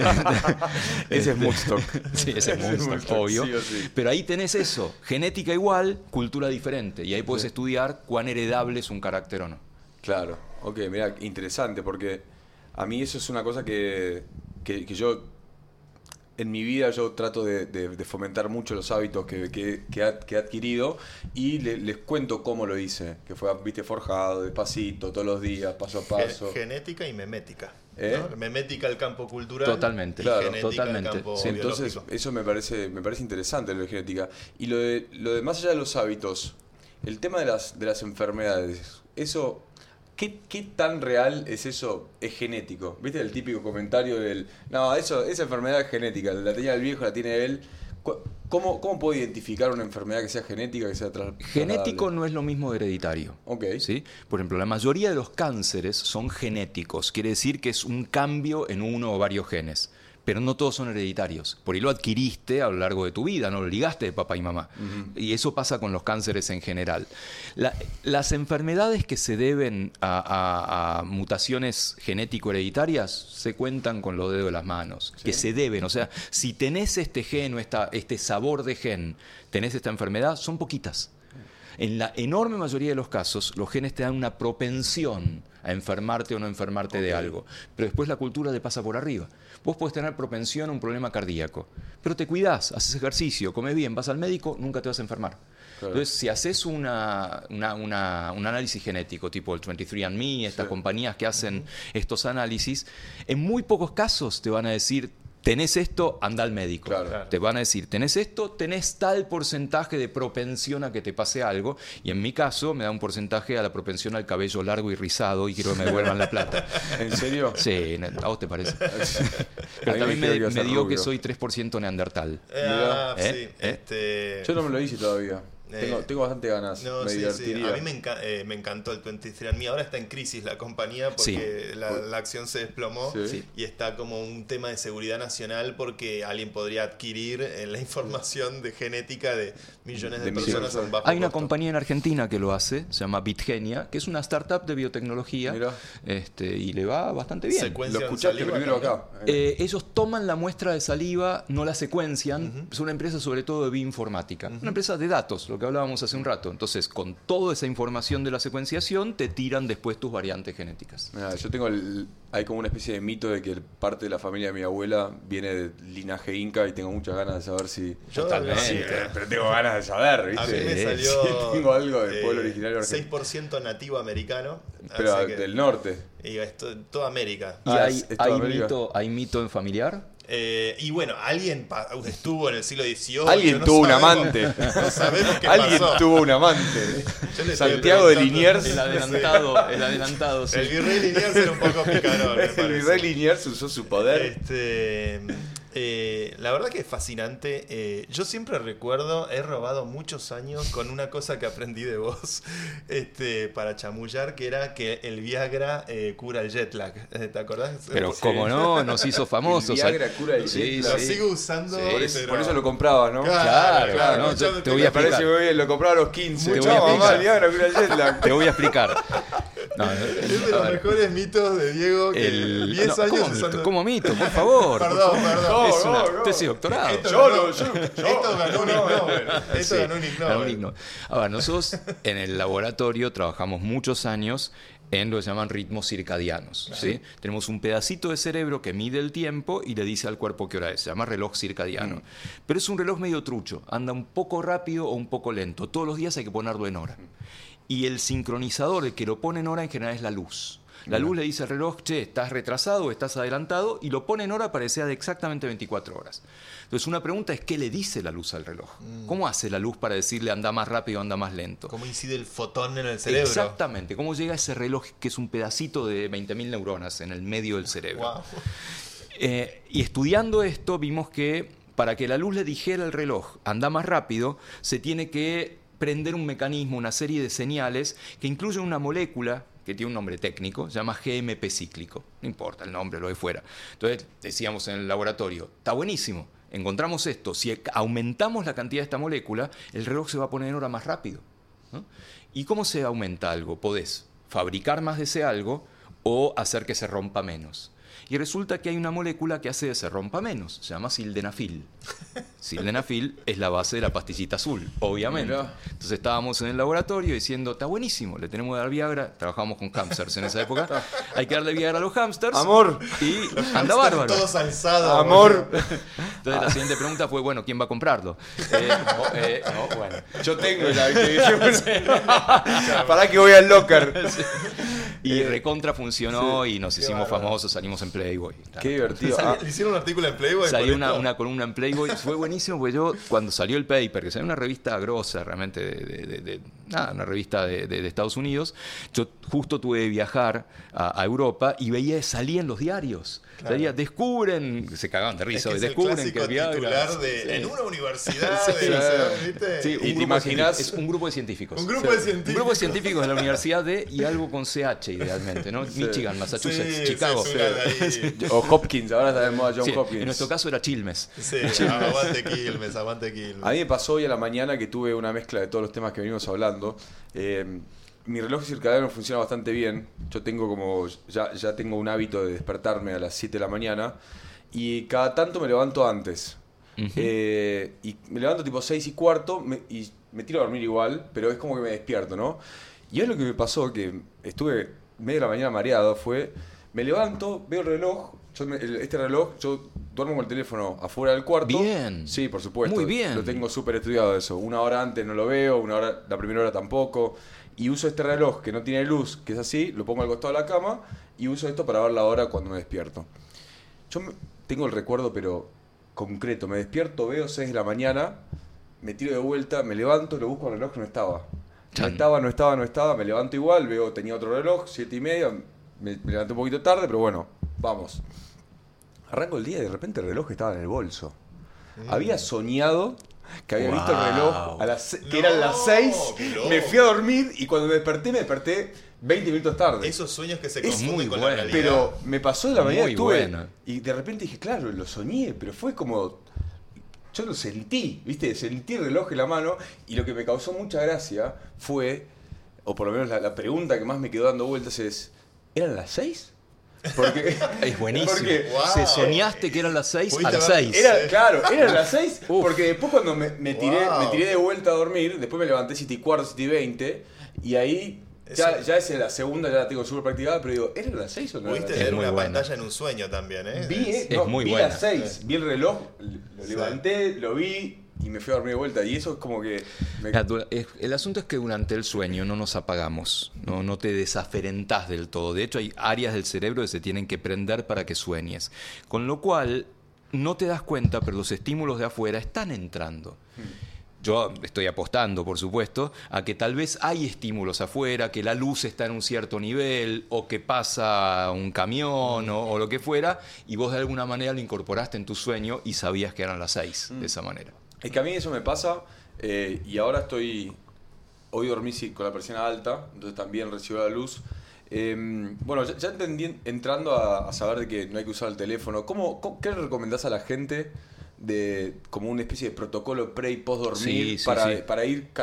Ese es Woodstock. Sí, ese es Woodstock, obvio. Sí o sí. Pero ahí tenés eso, genética igual, cultura diferente. Y ahí puedes estudiar cuán heredable es un carácter o no. Claro, ok, mira, interesante, porque a mí eso es una cosa que yo... En mi vida yo trato de fomentar mucho los hábitos que he adquirido y les cuento cómo lo hice, que fue, forjado, despacito, todos los días, paso a paso. Genética y memética. ¿no? Memética el campo cultural. Totalmente, claro, totalmente. El campo entonces biológico. eso me parece interesante, lo de genética. Y lo de más allá de los hábitos, el tema de las enfermedades, eso... ¿Qué tan real es eso? Es genético. ¿Viste el típico comentario del... No, esa enfermedad es genética. La tenía el viejo, la tiene él. ¿Cómo puedo identificar una enfermedad que sea genética, que sea Genético no es lo mismo de hereditario. Okay. ¿Sí? Por ejemplo, la mayoría de los cánceres son genéticos. Quiere decir que es un cambio en uno o varios genes. pero no todos son hereditarios. Por ahí lo adquiriste a lo largo de tu vida, no lo ligaste de papá y mamá. Y eso pasa con los cánceres en general. Las enfermedades que se deben a mutaciones genético-hereditarias se cuentan con los dedos de las manos, que se deben. O sea, si tenés este gen o este sabor de gen, tenés esta enfermedad, son poquitas. En la enorme mayoría de los casos, los genes te dan una propensión a enfermarte o no enfermarte de algo. Pero después la cultura te pasa por arriba. Vos podés tener propensión a un problema cardíaco, pero te cuidás, haces ejercicio, comes bien, vas al médico, nunca te vas a enfermar. Claro. Entonces, si haces un análisis genético, tipo el 23andMe, estas compañías que hacen estos análisis, en muy pocos casos te van a decir, tenés esto, anda al médico. Claro. Te van a decir, tenés esto, tenés tal porcentaje de propensión a que te pase algo. Y en mi caso, me da un porcentaje a la propensión al cabello largo y rizado y quiero que me devuelvan la plata. ¿En serio? Sí, ¿a vos te parece? Pero también me dio que soy 3% neandertal. Sí. Yo no me lo hice todavía. Tengo bastante ganas. Me divertiría. A mí me encantó el 23andMe. Ahora está en crisis la compañía porque la acción se desplomó y está como un tema de seguridad nacional porque alguien podría adquirir la información de genética de millones de personas a un bajo Hay una costo. compañía en Argentina que lo hace, se llama Bitgenia, que es una startup de biotecnología. Y le va bastante bien. Lo escuchaste primero acá. Ellos toman la muestra de saliva, no la secuencian. Es una empresa sobre todo de bioinformática, una empresa de datos, lo que hablábamos hace un rato. Entonces, con toda esa información de la secuenciación, te tiran después tus variantes genéticas. Mirá, yo tengo hay como una especie de mito de que parte de la familia de mi abuela viene de linaje inca y tengo muchas ganas de saber si... Totalmente. Pero tengo ganas de saber, ¿viste? A mí me salió si tengo algo del pueblo originario argentino. 6% nativo americano. Pero del norte. Y toda América. ¿Y hay mito en familiar? Y bueno, alguien estuvo en el siglo XVIII. Alguien tuvo un amante. No sabemos qué Alguien pasó. tuvo un amante. Santiago de Liniers. El adelantado, sí. El virrey Liniers era un poco picarón. El virrey Liniers usó su poder. La verdad que es fascinante. Yo siempre recuerdo, he robado muchos años con una cosa que aprendí de vos para chamullar, que era que el Viagra cura el jet lag. ¿Te acordás? Pero como no, nos hizo famosos. El Viagra cura el jet lag. Lo sigo usando. Por eso lo compraba, ¿no? Claro. No, te voy a parece explicar. muy bien, lo compraba a los 15. Te voy a explicar. El Viagra cura el jet lag. Te voy a explicar. Es de los mejores mitos de Diego que 10 años usando... ¿Cómo mito? Por favor. Perdón. Tesis doctorado. Esto ganó un Ig Nobel. Ahora, nosotros en el laboratorio trabajamos muchos años en lo que se llaman ritmos circadianos. ¿Sí? Tenemos un pedacito de cerebro que mide el tiempo y le dice al cuerpo qué hora es. Se llama reloj circadiano. Pero es un reloj medio trucho. Anda un poco rápido o un poco lento. Todos los días hay que ponerlo en hora. Y el sincronizador, el que lo pone en hora, en general es la luz. La luz le dice al reloj, che, estás retrasado o estás adelantado, y lo pone en hora para que sea de exactamente 24 horas. Entonces, una pregunta es, ¿qué le dice la luz al reloj? ¿Cómo hace la luz para decirle anda más rápido o anda más lento? ¿Cómo incide el fotón en el cerebro? Exactamente. ¿Cómo llega ese reloj que es un pedacito de 20.000 neuronas en el medio del cerebro? Wow. Y estudiando esto, vimos que para que la luz le dijera al reloj anda más rápido, se tiene que prender un mecanismo, una serie de señales que incluyen una molécula que tiene un nombre técnico, se llama GMP cíclico. No importa el nombre, lo de fuera. Entonces, decíamos en el laboratorio, está buenísimo, encontramos esto. Si aumentamos la cantidad de esta molécula, el reloj se va a poner en hora más rápido, ¿no? ¿Y cómo se aumenta algo? Podés fabricar más de ese algo o hacer que se rompa menos. Y resulta que hay una molécula que hace que se rompa menos, se llama sildenafil. Sildenafil es la base de la pastillita azul, obviamente. Entonces estábamos en el laboratorio diciendo, está buenísimo, le tenemos que dar Viagra, trabajamos con hámsters en esa época, hay que darle Viagra a los hámsters. Amor. Y anda bárbaro. Todos alzados. Amor. Entonces la siguiente pregunta fue, bueno, ¿quién va a comprarlo? Bueno. Yo tengo la... Pará que voy al locker. Y recontra funcionó y nos hicimos famosos, salimos en Playboy. Claro. Qué divertido. ¿Le hicieron un artículo en Playboy? Salió una columna en Playboy. Fue buenísimo porque yo, cuando salió el paper, que salió una revista grosa realmente una revista de Estados Unidos. Yo justo tuve que viajar a Europa y salía en los diarios. Claro. Salía, descubren, se cagaban de risa, Es descubren el que el Viagra... titular de, Sí. en una universidad, Sí. ¿viste? Sí, Y te imaginas- es un grupo de científicos. Un grupo de científicos. Un grupo de científicos de la Universidad de, y algo con CH idealmente, ¿no? Michigan, Massachusetts, Sí, Chicago. censurar ahí. O Hopkins, ahora está de moda John Sí, Hopkins. en nuestro caso era Chilmes. Sí, aguante Quilmes, aguante Quilmes. A mí me pasó hoy a la mañana que tuve una mezcla de todos los temas que venimos hablando. Mi reloj circadiano funciona bastante bien. Yo tengo ya tengo un hábito de despertarme a las 7 de la mañana y cada tanto me levanto antes. Ujú. Y me levanto tipo 6:15 y me tiro a dormir igual, pero es como que me despierto, ¿no? Y hoy lo que me pasó, que estuve medio de la mañana mareado, me levanto, veo el reloj. Este reloj, yo duermo con el teléfono afuera del cuarto. Bien. Sí, por supuesto. Muy bien. Lo tengo súper estudiado eso. Una hora antes no lo veo, la primera hora tampoco. Y uso este reloj que no tiene luz, que es así, lo pongo al costado de la cama y uso esto para ver la hora cuando me despierto. Tengo el recuerdo, pero concreto. Me despierto, veo 6 de la mañana, me tiro de vuelta, me levanto, lo busco el reloj, no estaba. Chan. No estaba, me levanto igual, tenía otro reloj, 7:30, me levanté un poquito tarde, pero bueno, vamos. Arranco el día y de repente el reloj estaba en el bolso. Había soñado que había visto el reloj que eran las 6, me fui a dormir y cuando me desperté 20 minutos tarde. Esos sueños que se Es confunden muy con bueno. la realidad. Pero me pasó de la mañana, Muy bueno. y de repente dije, claro, lo soñé, pero fue como... Yo lo sentí, ¿viste? Sentí el reloj en la mano y lo que me causó mucha gracia fue, o por lo menos la pregunta que más me quedó dando vueltas es, ¿eran las 6? Porque, Es buenísimo. porque Wow. Soñaste que eran las 6 a Pudiste las ver- 6. eran las 6, Uf. porque después cuando me tiré Wow. de vuelta a dormir, después me levanté 7:15, 7:20, y ahí ya es la segunda, ya la tengo súper practicada, pero digo, ¿eran las 6 o no? Pudiste eran las leer muy una buena. pantalla en un sueño también, ¿eh? muy vi buena. las 6, vi el reloj, lo Sí. levanté, lo vi y me fui a dormir de vuelta. Y eso es como que... El asunto es que durante el sueño no nos apagamos, no te desaferentás del todo. De hecho, hay áreas del cerebro que se tienen que prender para que sueñes. Con lo cual, no te das cuenta, pero los estímulos de afuera están entrando. Yo estoy apostando, por supuesto, a que tal vez hay estímulos afuera, que la luz está en un cierto nivel, o que pasa un camión, o lo que fuera, y vos de alguna manera lo incorporaste en tu sueño y sabías que eran las 6 de esa manera. Es que a mí eso me pasa y ahora hoy dormí con la persiana alta, entonces también recibo la luz. Bueno, ya entendí, entrando a saber de que no hay que usar el teléfono, ¿qué le recomendás a la gente como una especie de protocolo pre y post dormir Sí, para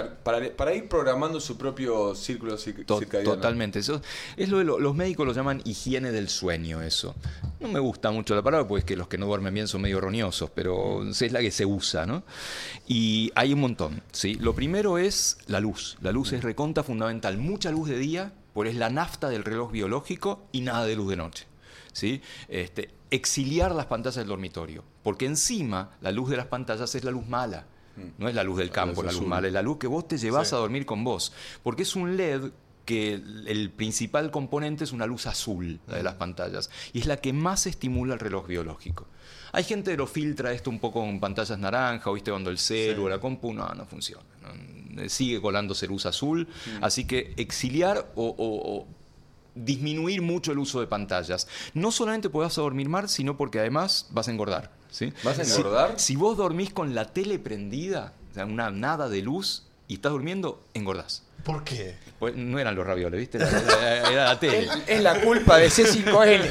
ir programando su propio círculo circadiano? Totalmente. Eso es los médicos lo llaman higiene del sueño, eso. No me gusta mucho la palabra, pues que los que no duermen bien son medio roñosos, pero es la que se usa, ¿no? Y hay un montón, ¿sí? Lo primero es la luz. La luz es recontra fundamental. Mucha luz de día, pues es la nafta del reloj biológico, y nada de luz de noche, ¿sí? Exiliar las pantallas del dormitorio, porque encima la luz de las pantallas es la luz mala, no es la luz del campo, la luz azul. mala, es la luz que vos te llevas Sí. a dormir con vos, porque es un LED que el principal componente es una luz azul, la de las pantallas, y es la que más estimula el reloj biológico. Hay gente que lo filtra esto un poco con pantallas naranja, o viste cuando el celu Sí. o la compu, no funciona, sigue colándose luz azul, así que exiliar o disminuir mucho el uso de pantallas. No solamente porque vas a dormir mal, sino porque además vas a engordar, ¿sí? ¿Vas a engordar? Si vos dormís con la tele prendida, o sea, nada de luz, y estás durmiendo, engordás. ¿Por qué? Pues no eran los ravioles, ¿viste? Era la tele. Es la culpa de C5N.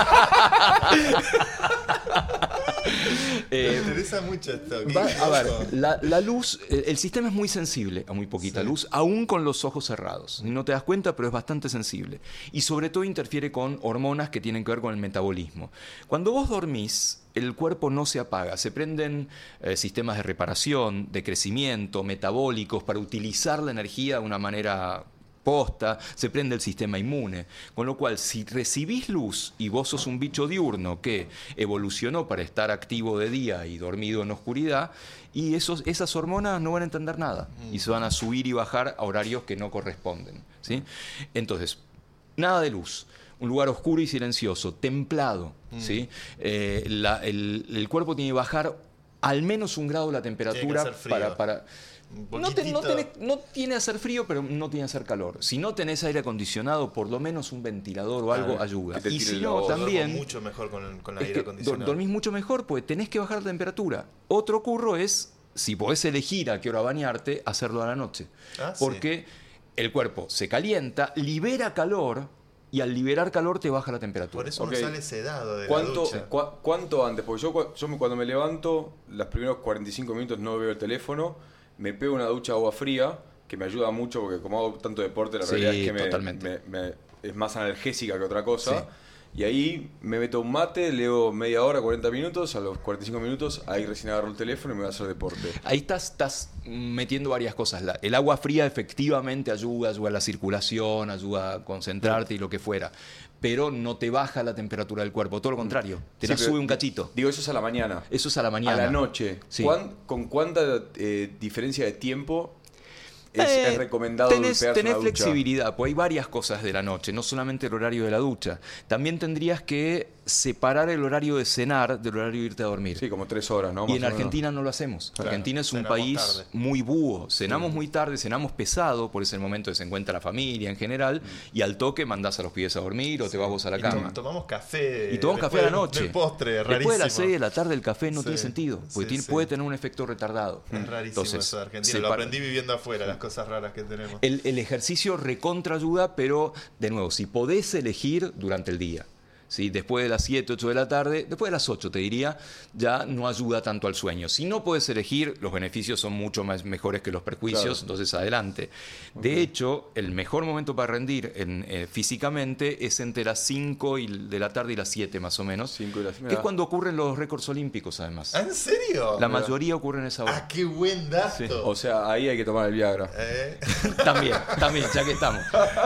Me interesa mucho esto. qué A ver, loco. la luz, el sistema es muy sensible a muy poquita luz, aún con los ojos cerrados. No te das cuenta, pero es bastante sensible. Y sobre todo interfiere con hormonas que tienen que ver con el metabolismo. Cuando vos dormís, el cuerpo no se apaga, se prenden sistemas de reparación, de crecimiento, metabólicos, para utilizar la energía de una manera posta, se prende el sistema inmune. Con lo cual, si recibís luz y vos sos un bicho diurno que evolucionó para estar activo de día y dormido en oscuridad, y esas hormonas no van a entender nada y se van a subir y bajar a horarios que no corresponden, ¿sí? Entonces, nada de luz. Un lugar oscuro y silencioso, templado, ¿sí? El cuerpo tiene que bajar al menos 1 grado la temperatura Tiene que hacer frío. para Un No poquitito. tiene que hacer frío, pero no tiene que hacer calor. Si no tenés aire acondicionado, por lo menos un ventilador o algo ayuda. que te Y tire si la no, voz. también... Duermo mucho mejor con Es aire que acondicionado. dormís mucho mejor porque tenés que bajar la temperatura. Otro curro es, si podés elegir a qué hora bañarte, hacerlo a la noche. Ah, sí. Porque el cuerpo se calienta, libera calor y al liberar calor te baja la temperatura. Por eso Ok. uno sale sedado de la ¿Cuánto, ducha. ¿Cuánto antes? Porque cuando me levanto, los primeros 45 minutos no veo el teléfono, me pego una ducha de agua fría, que me ayuda mucho porque como hago tanto deporte, la Sí, realidad es que totalmente. es más analgésica que otra cosa. Sí. Y ahí me meto un mate, leo media hora, 40 minutos, a los 45 minutos, ahí recién agarro el teléfono y me voy a hacer deporte. Ahí estás metiendo varias cosas. El agua fría efectivamente ayuda a la circulación, ayuda a concentrarte y lo que fuera. Pero no te baja la temperatura del cuerpo, todo lo contrario. Te la Sí, pero sube un cachito. Digo, eso es a la mañana. Eso es a la mañana. A la noche. Sí. ¿Con cuánta diferencia de tiempo es recomendado tenés pegarse una ducha? flexibilidad, pues hay varias cosas de la noche, no solamente el horario de la ducha. También tendrías que separar el horario de cenar del horario de irte a dormir. Sí, como 3 horas, ¿no? Y Más en o menos. Argentina no lo hacemos. Claro, Argentina es un cenamos país tarde. muy búho. Cenamos muy tarde, cenamos pesado, por ese momento que se encuentra la familia en general, y al toque mandás a los pibes a dormir o te vas vos a la Y cama. tomamos café. Y tomamos café a la noche. Del postre, Después rarísimo. de las 6 de la tarde el café no Sí, tiene sentido, porque sí, sí. puede tener un efecto retardado. Es rarísimo Entonces, eso de Argentina. Lo aprendí viviendo afuera, las cosas raras que tenemos. El ejercicio recontra ayuda, pero de nuevo, si podés elegir durante el día. ¿Sí? Después de las 7, 8 de la tarde, después de las 8 te diría, ya no ayuda tanto al sueño. Si no puedes elegir, los beneficios son mucho mejores que los perjuicios, Claro. entonces adelante. De hecho, el mejor momento para rendir físicamente es entre las 5 de la tarde y las 7 más o menos, 5 de la que es cuando ocurren los récords olímpicos además. ¿Ah, ¿En serio? La mayoría ocurren a esa hora. ¡Ah, qué buen dato! O sea, ahí hay que tomar el Viagra. También, ya que estamos.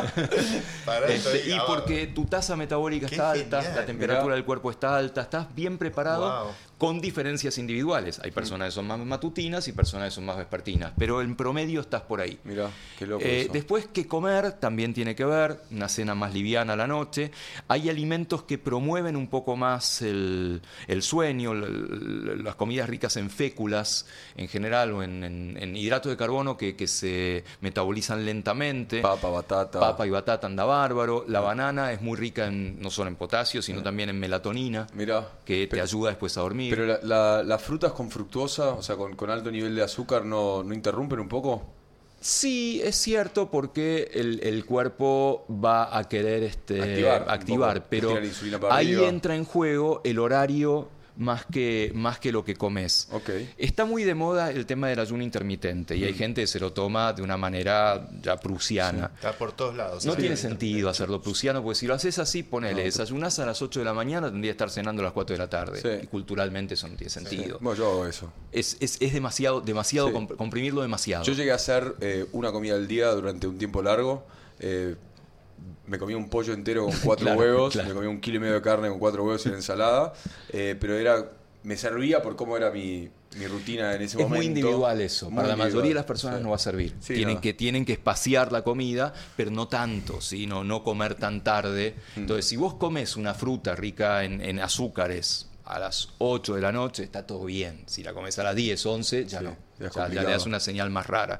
Pará, estoy- Y porque tu tasa metabólica Qué está alta, genial, la temperatura mirá. del cuerpo está alta, estás bien preparado Wow. con diferencias individuales. Hay personas que son más matutinas y personas que son más vespertinas, pero en promedio estás por ahí. Mirá, qué loco eso. Después, que comer también tiene que ver, una cena más liviana a la noche. Hay alimentos que promueven un poco más el sueño, las comidas ricas en féculas en general o en hidratos de carbono que se metabolizan lentamente. Papa, batata. Papa y batata anda bárbaro. La banana es muy rica no solo en potasio, sino también en melatonina, Mirá. que te ayuda después a dormir. Pero las frutas con fructuosa, o sea, con alto nivel de azúcar, ¿no interrumpen un poco? Sí, es cierto, porque el cuerpo va a querer Activar un poco, pero tirar insulina para ahí arriba. entra en juego el horario más que lo que comes. Ok. Está muy de moda el tema del ayuno intermitente y hay gente que se lo toma de una manera ya prusiana. Está por todos lados. No Sí. tiene sentido hacerlo prusiano, porque si lo haces así, ponele, No. desayunás a las 8 de la mañana, tendría que estar cenando a las 4 de la tarde. Sí. Y culturalmente eso no tiene sentido. Bueno, yo hago eso. Es demasiado Sí. comprimirlo demasiado. Yo llegué a hacer una comida al día durante un tiempo largo. Me comí un pollo entero con 4 Claro, huevos, claro. me comí 1,5 kg de carne con 4 huevos y una ensalada, pero me servía por cómo era mi rutina en ese Es momento. muy individual eso. Muy Para la mayoría de las individual, personas sí. no va a servir. Sí, tienen que espaciar la comida, pero no tanto, ¿sí? No comer tan tarde. Entonces, si vos comes una fruta rica en azúcares a las 8 de la noche, está todo bien. Si la comes a las 10, 11, ya Sí, no. ya es Ya le complicado. das una señal más rara.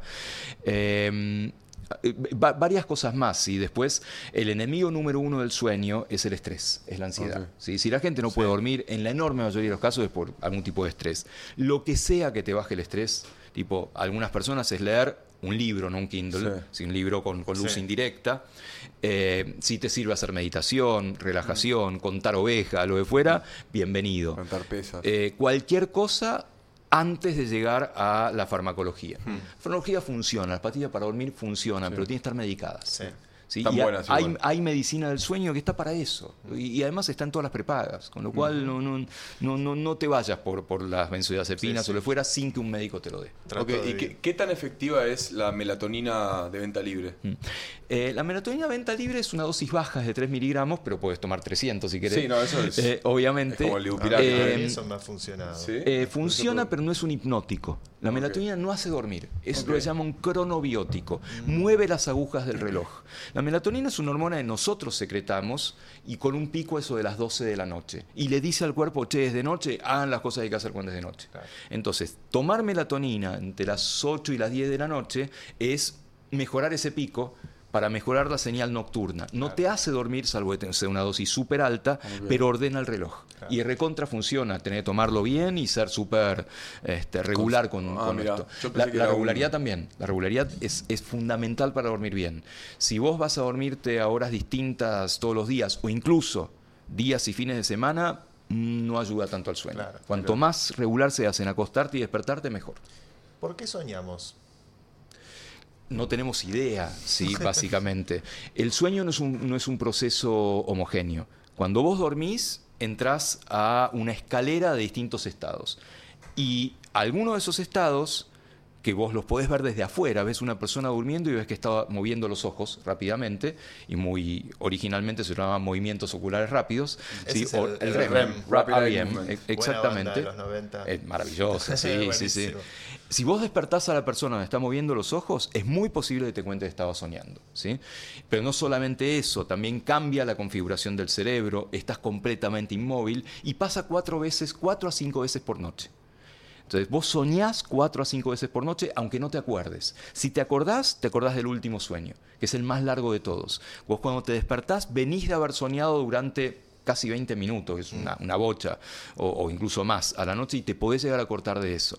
Varias cosas más. ¿Sí? Después, el enemigo número 1 del sueño es el estrés, es la ansiedad. Ok. ¿Sí? Si la gente no puede dormir, en la enorme mayoría de los casos es por algún tipo de estrés. Lo que sea que te baje el estrés, tipo, algunas personas es leer un libro, no un Kindle, Sí. sino un libro con luz Sí. indirecta. Si te sirve hacer meditación, relajación, contar oveja, lo que fuera, bienvenido. Levantar pesas. Cualquier cosa antes de llegar a la farmacología. La farmacología funciona, las pastillas para dormir funcionan, pero tienen que estar medicadas. Sí. ¿Sí? Están Y buenas hay, igual. hay medicina del sueño que está para eso. Y además están todas las prepagas, con lo cual no te vayas por las benzodiazepinas Sí, sí. o lo que fuera sin que un médico te lo dé. Trato Ok, de- ¿y qué tan efectiva es la melatonina de venta libre? La melatonina venta libre es una dosis baja, es de 3 miligramos, pero puedes tomar 300 si querés. Sí, no, eso es. Obviamente. es como el Ah, Lupirán, para mí eh, eso me ha funcionado. ¿Sí? Funciona, pero no es un hipnótico. La melatonina no hace dormir. Es Ok. lo que llama un cronobiótico. Mueve las agujas del reloj. La melatonina es una hormona que nosotros secretamos y con un pico eso de las 12 de la noche. Y le dice al cuerpo, che, es de noche, hagan las cosas que hay que hacer cuando es de noche. Claro. Entonces, tomar melatonina entre las 8 y las 10 de la noche es mejorar ese pico para mejorar la señal nocturna. No te hace dormir, salvo que tengas una dosis súper alta, pero ordena el reloj. Claro. Y recontra funciona, tenés que tomarlo bien y ser súper regular con mirá, esto. yo pensé que La era regularidad también. La regularidad es fundamental para dormir bien. Si vos vas a dormirte a horas distintas todos los días, o incluso días y fines de semana, no ayuda tanto al sueño. Claro, Cuanto más regular seas en acostarte y despertarte, mejor. ¿Por qué soñamos? No tenemos idea, sí, básicamente. El sueño no es un proceso homogéneo. Cuando vos dormís, entrás a una escalera de distintos estados. Y algunos de esos estados, que vos los podés ver desde afuera, ves una persona durmiendo y ves que está moviendo los ojos rápidamente, y muy originalmente se llamaban movimientos oculares rápidos. Ese ¿sí? es O el REM, REM, Rapid Eye REM, Movement. exactamente. Buena banda de los 90. Es maravilloso, sí, sí, sí. Buenísimo. Si vos despertás a la persona que está moviendo los ojos, es muy posible que te cuente que estaba soñando, ¿sí? Pero no solamente eso, también cambia la configuración del cerebro, estás completamente inmóvil y pasa 4 a 5 veces por noche. Entonces, vos soñás 4 a 5 veces por noche, aunque no te acuerdes. Si te acordás del último sueño, que es el más largo de todos. Vos cuando te despertás, venís de haber soñado durante casi 20 minutos, que es una bocha, o incluso más a la noche, y te podés llegar a cortar de eso.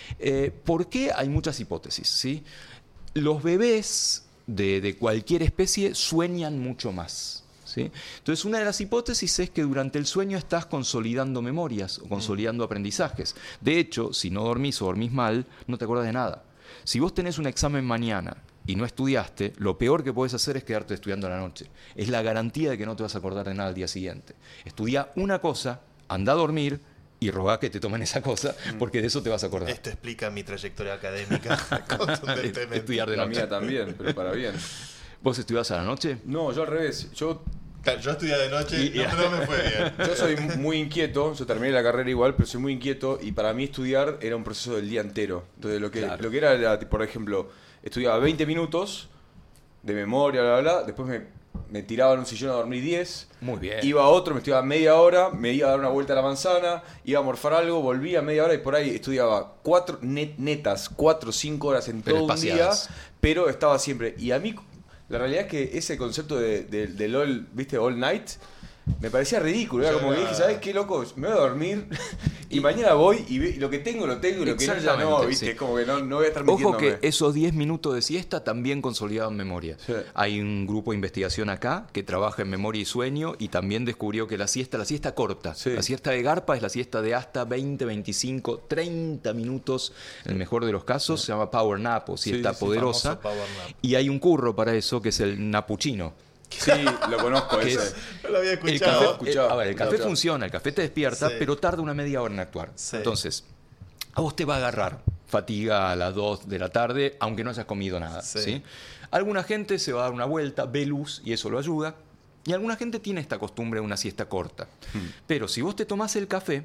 ¿Por qué? Hay muchas hipótesis, ¿sí? Los bebés de cualquier especie sueñan mucho más. ¿Sí? Entonces, una de las hipótesis es que durante el sueño estás consolidando memorias o consolidando aprendizajes. De hecho, si no dormís o dormís mal, no te acuerdas de nada. Si vos tenés un examen mañana y no estudiaste, lo peor que podés hacer es quedarte estudiando a la noche. Es la garantía de que no te vas a acordar de nada al día siguiente. Estudia una cosa, anda a dormir y rogá que te tomen esa cosa, porque de eso te vas a acordar. Esto explica mi trayectoria académica contundentemente. Estudiar de La noche. mía también, pero para bien. ¿Vos estudiás a la noche? No, yo al revés. Claro, yo estudié de noche, no me fue bien. Yo soy muy inquieto, yo terminé la carrera igual, pero soy muy inquieto y para mí estudiar era un proceso del día entero. Entonces Claro. lo que era, por ejemplo, estudiaba 20 minutos de memoria, bla, bla, bla, después me tiraba en un sillón a dormir 10, Muy bien. iba a otro, me estudiaba media hora, me iba a dar una vuelta a la manzana, iba a morfar algo, volvía media hora y por ahí estudiaba 4 o 5 horas en Pero todo un día, espaciadas. pero estaba siempre. Y a mí, la realidad es que ese concepto del all, ¿viste? All night, me parecía ridículo. Era como que dije, ¿sabes qué, loco? Me voy a dormir y mañana voy y lo que tengo, lo tengo y lo que no, ya no, Exactamente, ¿viste? sí. Es como que no voy a estar Ojo metiéndome. que esos 10 minutos de siesta también consolidaban memoria. Sí. Hay un grupo de investigación acá que trabaja en memoria y sueño y también descubrió que la siesta corta, Sí. la siesta de garpa es la siesta de hasta 20, 25, 30 minutos, en el mejor de los casos, se llama power nap o siesta sí, poderosa. famoso power nap. Y hay un curro para eso que es el napuchino. Sí, lo conozco Que ese. es- No lo había El escuchado. café, escuchado, a ver, el café escuchado. funciona, el café te despierta, Sí. pero tarda una media hora en actuar. Sí. Entonces, a vos te va a agarrar fatiga a las 2 de la tarde, aunque no hayas comido nada. Sí. ¿sí? Alguna gente se va a dar una vuelta, ve luz y eso lo ayuda. Y alguna gente tiene esta costumbre de una siesta corta. Pero si vos te tomás el café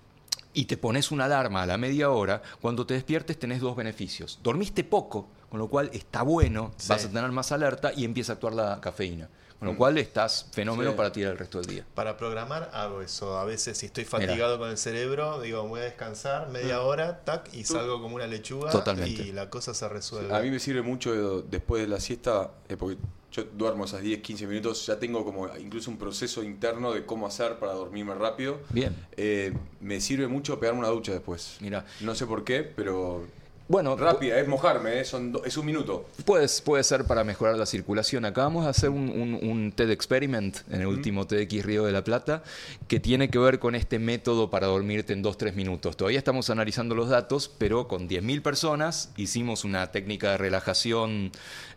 y te pones una alarma a la media hora, cuando te despiertes tenés 2 beneficios. Dormiste poco, con lo cual está bueno, Sí. vas a tener más alerta y empieza a actuar la cafeína. Con lo cual estás fenómeno Sí. para tirar el resto del día. Para programar hago eso. A veces si estoy fatigado con el cerebro, digo, voy a descansar media hora, tac, y salgo como una lechuga. Totalmente. Y la cosa se resuelve. A mí me sirve mucho después de la siesta, porque yo duermo esas 10, 15 minutos, ya tengo como incluso un proceso interno de cómo hacer para dormirme rápido. Bien. Me sirve mucho pegarme una ducha después. Mira. No sé por qué, pero Bueno, rápida, es mojarme, es un minuto. puede ser para mejorar la circulación. Acabamos de hacer un TED Experiment en el último TEDx Río de la Plata que tiene que ver con este método para dormirte en 2-3 minutos. Todavía estamos analizando los datos, pero con 10.000 personas hicimos una técnica de relajación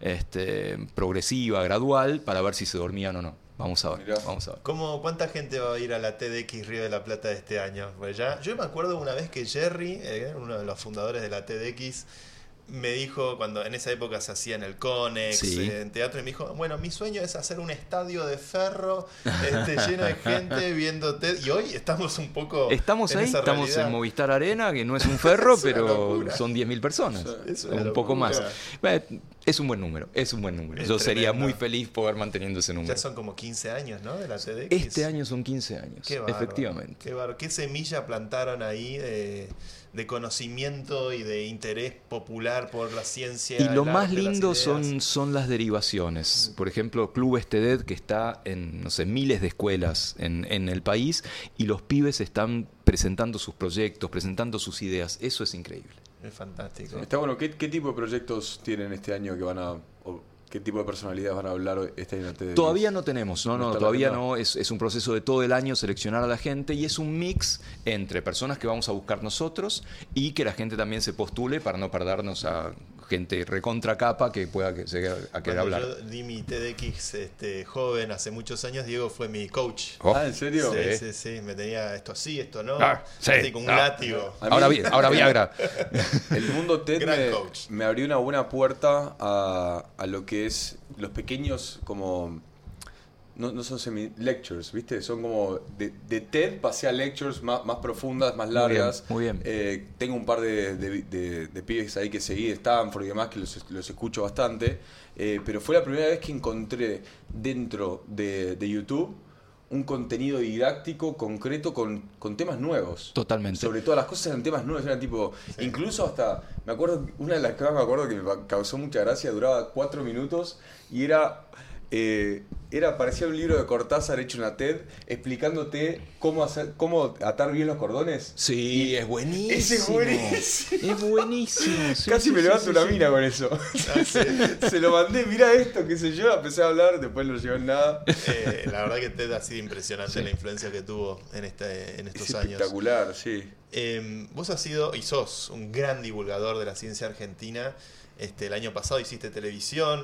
progresiva, gradual, para ver si se dormían o no. Vamos a ver, Mirá. vamos a ver. ¿Cuánta gente va a ir a la TEDx Río de la Plata de este año? Pues ya, yo me acuerdo una vez que Jerry, uno de los fundadores de la TEDx, me dijo, cuando en esa época se hacía en el Conex, Sí. en teatro, y me dijo, bueno, mi sueño es hacer un estadio de ferro lleno de gente viendo TED. Y hoy estamos un poco Estamos en ahí, esa estamos realidad. en Movistar Arena, que no es un ferro, Es una pero locura. son 10.000 personas. Es Un una poco locura. más. Es un buen número, es un buen número. Es Yo sería tremendo. muy feliz poder manteniendo ese número. Ya son como 15 años, ¿no? De la TEDx. Este año son 15 años, Qué bárbaro, efectivamente. Qué bárbaro. ¿Qué semilla plantaron ahí de conocimiento y de interés popular por la ciencia? Y lo el más arte, las lindo ideas? son las derivaciones. Por ejemplo, Clubes TED, que está en, no sé, miles de escuelas en el país, y los pibes están presentando sus proyectos, presentando sus ideas. Eso es increíble. Es fantástico. Está bueno. ¿Qué tipo de proyectos tienen este año que van a... o qué tipo de personalidades van a hablar este año en TEDx? Todavía no tenemos, No está todavía la no. Es un proceso de todo el año seleccionar a la gente y es un mix entre personas que vamos a buscar nosotros y que la gente también se postule para no perdernos a gente recontra capa que pueda que se a querer Cuando hablar. yo di mi TEDx joven hace muchos años, Diego fue mi coach. Oh. Ah, ¿en serio? Sí, me tenía esto así, esto no, Sí, así, con un látigo. A mí- Ahora Viagra. El mundo TED Gran coach. me abrió una buena puerta a lo que es los pequeños como... No son semi-lectures, ¿viste? Son como... De TED pasé a lectures más profundas, más largas. Muy bien. Tengo un par de pibes ahí que seguí de Stanford y demás que los escucho bastante. Pero fue la primera vez que encontré dentro de YouTube un contenido didáctico concreto con temas nuevos. Totalmente. Sobre todo las cosas eran temas nuevos, eran tipo, incluso hasta, me acuerdo, una de las que más me acuerdo que me causó mucha gracia, duraba 4 minutos y parecía un libro de Cortázar hecho una TED explicándote cómo atar bien los cordones. Sí, es buenísimo. Ese es buenísimo. Es buenísimo. Sí, Casi sí, me sí, levanto sí, una sí. mina con eso. Se lo mandé, mira esto, qué sé yo, empecé a hablar, después no llegó en nada. La verdad que TED ha sido impresionante la influencia que tuvo en estos Es años. espectacular, sí. Vos has sido y sos un gran divulgador de la ciencia argentina. El año pasado hiciste televisión.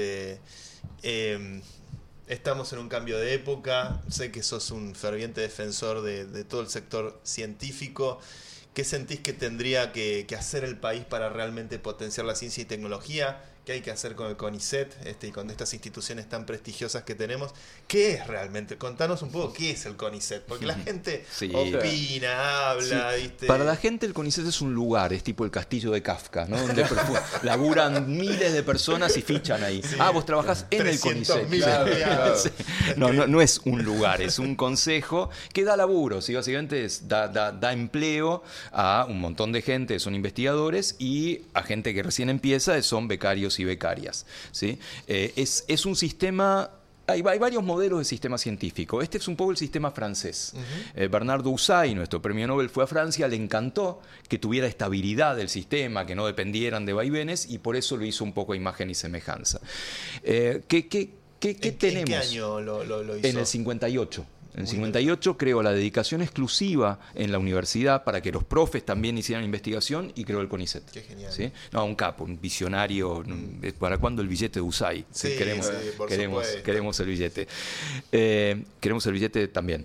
Estamos en un cambio de época. Sé que sos un ferviente defensor de todo el sector científico. ¿Qué sentís que tendría que hacer el país para realmente potenciar la ciencia y tecnología? ¿Qué hay que hacer con el CONICET y con estas instituciones tan prestigiosas que tenemos? ¿Qué es realmente? Contanos un poco qué es el CONICET, porque la gente Sí. opina, habla, Sí. ¿viste? Para la gente el CONICET es un lugar, es tipo el castillo de Kafka, ¿no? Donde laburan miles de personas y fichan ahí. Sí. Vos trabajás en el CONICET. 300.000 Claro, empleados. claro. No es un lugar, es un consejo que da laburo, ¿sí? Básicamente da empleo a un montón de gente, son investigadores, y a gente que recién empieza, son becarios y becarias, ¿sí? Es un sistema... Hay varios modelos de sistema científico. Este es un poco el sistema francés. Bernard Doussay, nuestro premio Nobel, fue a Francia, le encantó que tuviera estabilidad del sistema, que no dependieran de vaivenes, y por eso lo hizo un poco a imagen y semejanza. ¿Qué tenemos? ¿En qué año lo hizo? En el 58. En el 58 creó la dedicación exclusiva en la universidad para que los profes también hicieran investigación y creó el CONICET. Qué genial. ¿Sí? No, un capo, un visionario. ¿Para cuándo el billete de USAID? Sí, queremos, sí, por queremos, supuesto. queremos el billete. Queremos el billete también.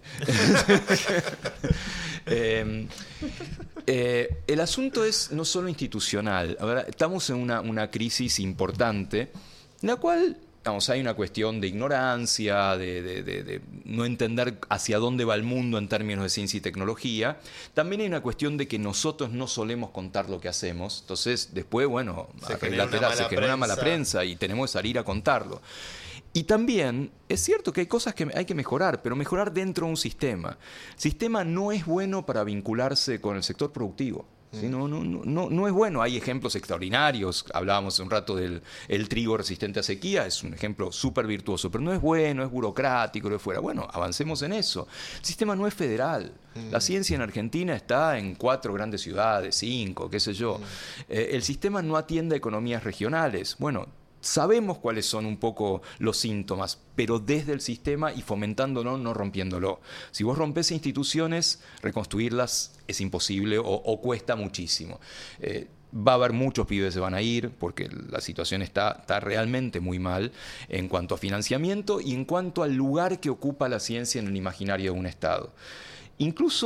El asunto es no solo institucional. Ahora, estamos en una crisis importante, en la cual... hay una cuestión de ignorancia, de no entender hacia dónde va el mundo en términos de ciencia y tecnología. También hay una cuestión de que nosotros no solemos contar lo que hacemos. Entonces, después, Se genera una mala prensa y tenemos que salir a contarlo. Y también es cierto que hay cosas que hay que mejorar, pero mejorar dentro de un sistema. El sistema no es bueno para vincularse con el sector productivo. ¿Sí? No es bueno. Hay ejemplos extraordinarios. Hablábamos hace un rato del trigo resistente a sequía. Es un ejemplo súper virtuoso, pero no es bueno, es burocrático, lo de fuera. Bueno, avancemos en eso. El sistema no es federal. La ciencia en Argentina está en 4 grandes ciudades, 5, qué sé yo. El sistema no atiende a economías regionales. Bueno, sabemos cuáles son un poco los síntomas, pero desde el sistema y fomentándolo, no rompiéndolo. Si vos rompés instituciones, reconstruirlas es imposible o cuesta muchísimo. Va a haber muchos pibes que se van a ir porque la situación está realmente muy mal en cuanto a financiamiento y en cuanto al lugar que ocupa la ciencia en el imaginario de un Estado. Incluso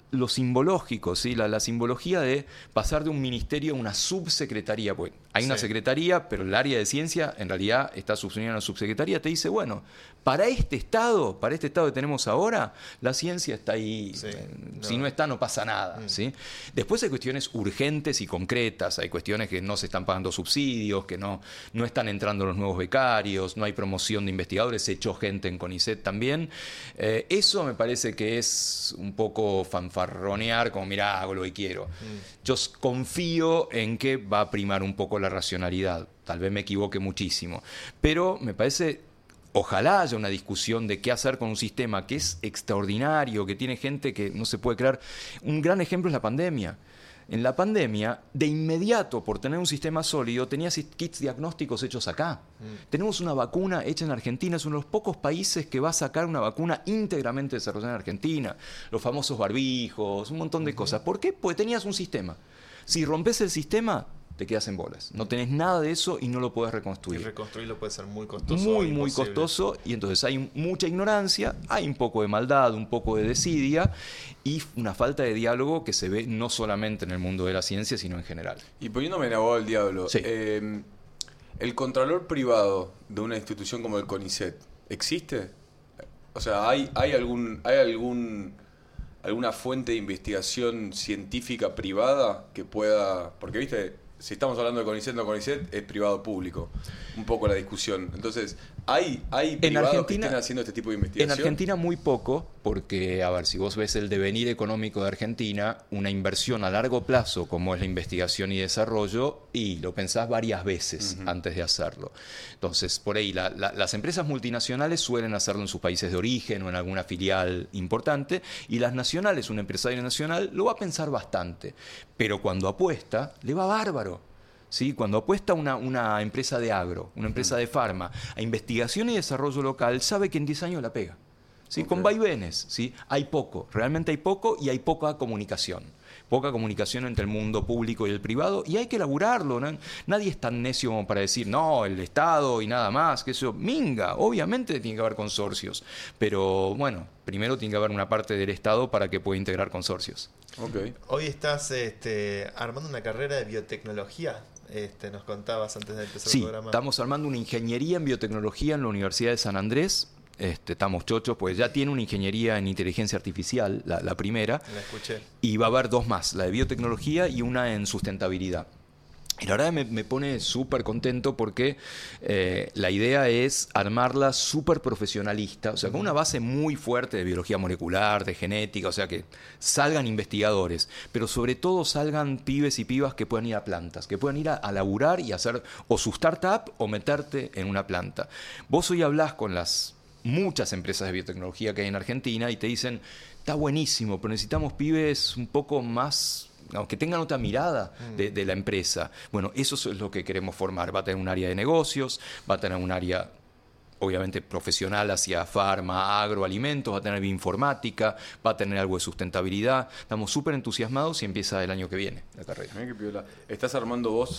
lo simbológico, ¿sí? La simbología de pasar de un ministerio a una subsecretaría. Pues hay una secretaría, pero el área de ciencia en realidad está subsunida a una subsecretaría. Te dice, bueno, para este estado que tenemos ahora, la ciencia está ahí. Si no está, no pasa nada. ¿Sí? Después hay cuestiones urgentes y concretas. Hay cuestiones que no se están pagando subsidios, que no están entrando los nuevos becarios, no hay promoción de investigadores, se echó gente en CONICET también. Eso me parece que es un poco fanfarronear, como mirá, hago lo que quiero. Yo confío en que va a primar un poco la racionalidad. Tal vez me equivoque muchísimo. Pero me parece, ojalá haya una discusión de qué hacer con un sistema que es extraordinario, que tiene gente que no se puede creer. Un gran ejemplo es la pandemia. En la pandemia, de inmediato, por tener un sistema sólido, tenías kits diagnósticos hechos acá. Tenemos una vacuna hecha en Argentina, es uno de los pocos países que va a sacar una vacuna íntegramente desarrollada en Argentina. Los famosos barbijos, un montón de cosas. ¿Por qué? Porque tenías un sistema. Si rompes el sistema, te quedas en bolas. No tenés nada de eso y no lo podés reconstruir. Y reconstruirlo puede ser muy costoso. Muy costoso. Y entonces hay mucha ignorancia, hay un poco de maldad, un poco de desidia y una falta de diálogo que se ve no solamente en el mundo de la ciencia, sino en general. Y poniéndome en abogado del diablo, sí. ¿El contralor privado de una institución como el CONICET existe? O sea, ¿hay alguna fuente de investigación científica privada que pueda...? Porque, viste, si estamos hablando de CONICET, no CONICET, es privado público. Un poco la discusión. Entonces, ¿hay privados que estén haciendo este tipo de investigación? En Argentina muy poco, porque, a ver, si vos ves el devenir económico de Argentina, una inversión a largo plazo, como es la investigación y desarrollo, y lo pensás varias veces antes de hacerlo. Entonces, por ahí, las empresas multinacionales suelen hacerlo en sus países de origen o en alguna filial importante, y las nacionales, un empresario nacional, lo va a pensar bastante. Pero cuando apuesta, le va bárbaro. ¿Sí? Cuando apuesta una empresa de agro, una empresa de farma, a investigación y desarrollo local, sabe que en 10 años la pega. ¿Sí? Con vaivenes. ¿Sí? Hay poco, realmente hay poco y hay poca comunicación. Poca comunicación entre el mundo público y el privado, y hay que elaborarlo, ¿no? Nadie es tan necio como para decir, no, el Estado y nada más, que eso, minga, obviamente tiene que haber consorcios, pero bueno, primero tiene que haber una parte del Estado para que pueda integrar consorcios. Okay. Hoy estás armando una carrera de biotecnología. Nos contabas antes de empezar el programa. Estamos armando una ingeniería en biotecnología en la Universidad de San Andrés. Estamos chochos, pues ya tiene una ingeniería en inteligencia artificial, la primera. La escuché. Y va a haber 2 más, la de biotecnología y una en sustentabilidad. Y la verdad me pone súper contento porque la idea es armarla súper profesionalista, o sea, con una base muy fuerte de biología molecular, de genética, o sea, que salgan investigadores, pero sobre todo salgan pibes y pibas que puedan ir a plantas, que puedan ir a laburar y hacer o su startup o meterte en una planta. Vos hoy hablás con las muchas empresas de biotecnología que hay en Argentina y te dicen, está buenísimo, pero necesitamos pibes un poco más, que tengan otra mirada de la empresa. Bueno, eso es lo que queremos formar. Va a tener un área de negocios, va a tener un área obviamente profesional hacia farma, agroalimentos, va a tener bioinformática, va a tener algo de sustentabilidad. Estamos súper entusiasmados y empieza el año que viene la carrera. ¿Estás armando vos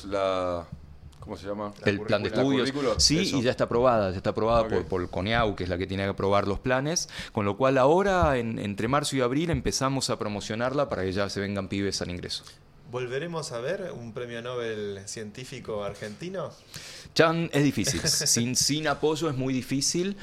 ¿cómo se llama? El plan de estudios. Sí, eso. Y ya está aprobada. Por el CONIAU, que es la que tiene que aprobar los planes. Con lo cual ahora, entre marzo y abril, empezamos a promocionarla para que ya se vengan pibes al ingreso. ¿Volveremos a ver un premio Nobel científico argentino? Chan, es difícil. sin apoyo es muy difícil.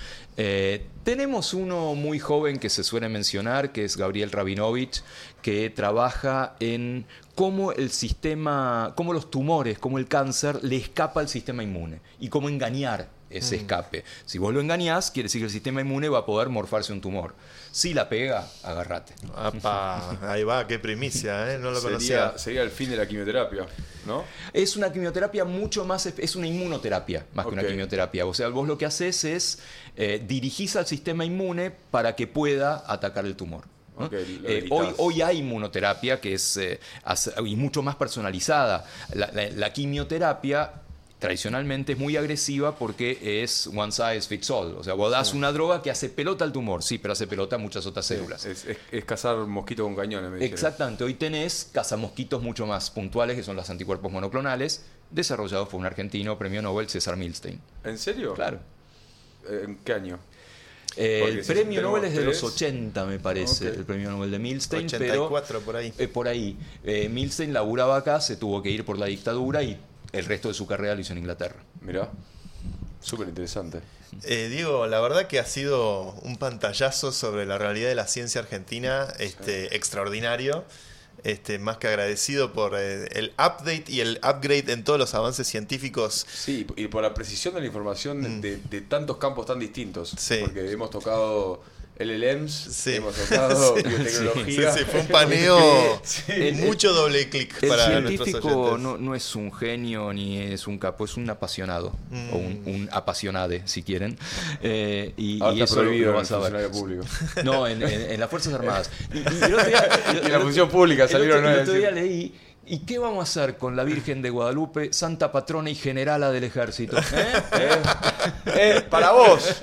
Tenemos uno muy joven que se suele mencionar, que es Gabriel Rabinovich, que trabaja en cómo el sistema, cómo los tumores, cómo el cáncer le escapa al sistema inmune y cómo engañar ese escape. Si vos lo engañás, quiere decir que el sistema inmune va a poder morfarse un tumor. Si la pega, agarrate. Apa, ahí va, qué primicia, no lo conocía. Sería el fin de la quimioterapia, ¿no? Es una quimioterapia mucho más, es una inmunoterapia más que una quimioterapia. O sea, vos lo que haces es dirigís al sistema inmune para que pueda atacar el tumor. ¿No? Hoy hay inmunoterapia que es y mucho más personalizada. La quimioterapia tradicionalmente es muy agresiva porque es one size fits all. O sea, vos das una droga que hace pelota al tumor, sí, pero hace pelota a muchas otras células. Es cazar mosquitos con cañones, me dijeron. Exactamente. Hoy tenés cazamosquitos mucho más puntuales, que son los anticuerpos monoclonales, desarrollados por un argentino, premio Nobel, César Milstein. ¿En serio? Claro. ¿En qué año? El si premio tenemos Nobel es de los 3. 80, me parece, Ok. el premio Nobel de Milstein. 84 por ahí. Por ahí. Milstein laburaba acá, se tuvo que ir por la dictadura y el resto de su carrera lo hizo en Inglaterra. Mirá, súper interesante. Diego, la verdad que ha sido un pantallazo sobre la realidad de la ciencia argentina, extraordinario. Más que agradecido por el update y el upgrade en todos los avances científicos. Sí, y por la precisión de la información de tantos campos tan distintos. Sí. Porque hemos tocado LLMs, Sí. hemos tocado Sí. biotecnología. Sí, fue un paneo, Sí. mucho doble clic El para nuestros científico oyentes. no es un genio ni es un capo, es un apasionado. O un apasionade, si quieren. Y Ahora está eso prohibido lo en el vas a ver. funcionario público. No, en las Fuerzas Armadas. Y el otro día, Y en la función pública salieron el a otro día decir- leí, ¿y qué vamos a hacer con la Virgen de Guadalupe, santa patrona y generala del ejército? Para vos.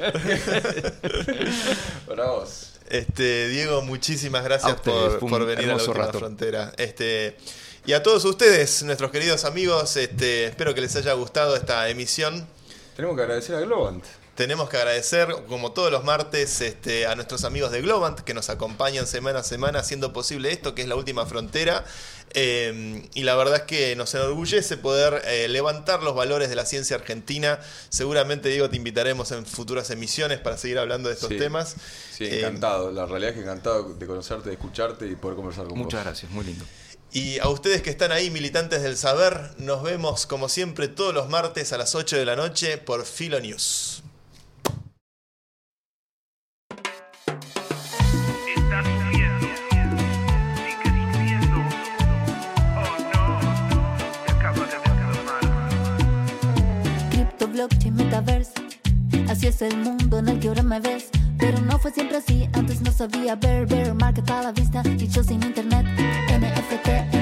Para vos. Diego, muchísimas A gracias ustedes, fue un por venir a la hermoso última rato. frontera. Y a todos ustedes, nuestros queridos amigos, espero que les haya gustado esta emisión. Tenemos que agradecer a Globant. Tenemos que agradecer, como todos los martes, a nuestros amigos de Globant que nos acompañan semana a semana haciendo posible esto, que es La Última Frontera. Y la verdad es que nos enorgullece poder levantar los valores de la ciencia argentina. Seguramente, Diego, te invitaremos en futuras emisiones para seguir hablando de estos Sí. temas. Sí, encantado. La realidad es que encantado de conocerte, de escucharte y poder conversar con vos. Muchas gracias, muy lindo. Y a ustedes que están ahí, militantes del saber, nos vemos como siempre todos los martes a las 8 de la noche por Filo News. Estás durmiendo, sigues durmiendo. Oh no, te acabas de enfermar. Cripto, blockchain, metaverso. Así es el mundo en el que ahora me ves. Pero no fue siempre así, antes no sabía ver market a la vista. Y yo sin internet, NFT,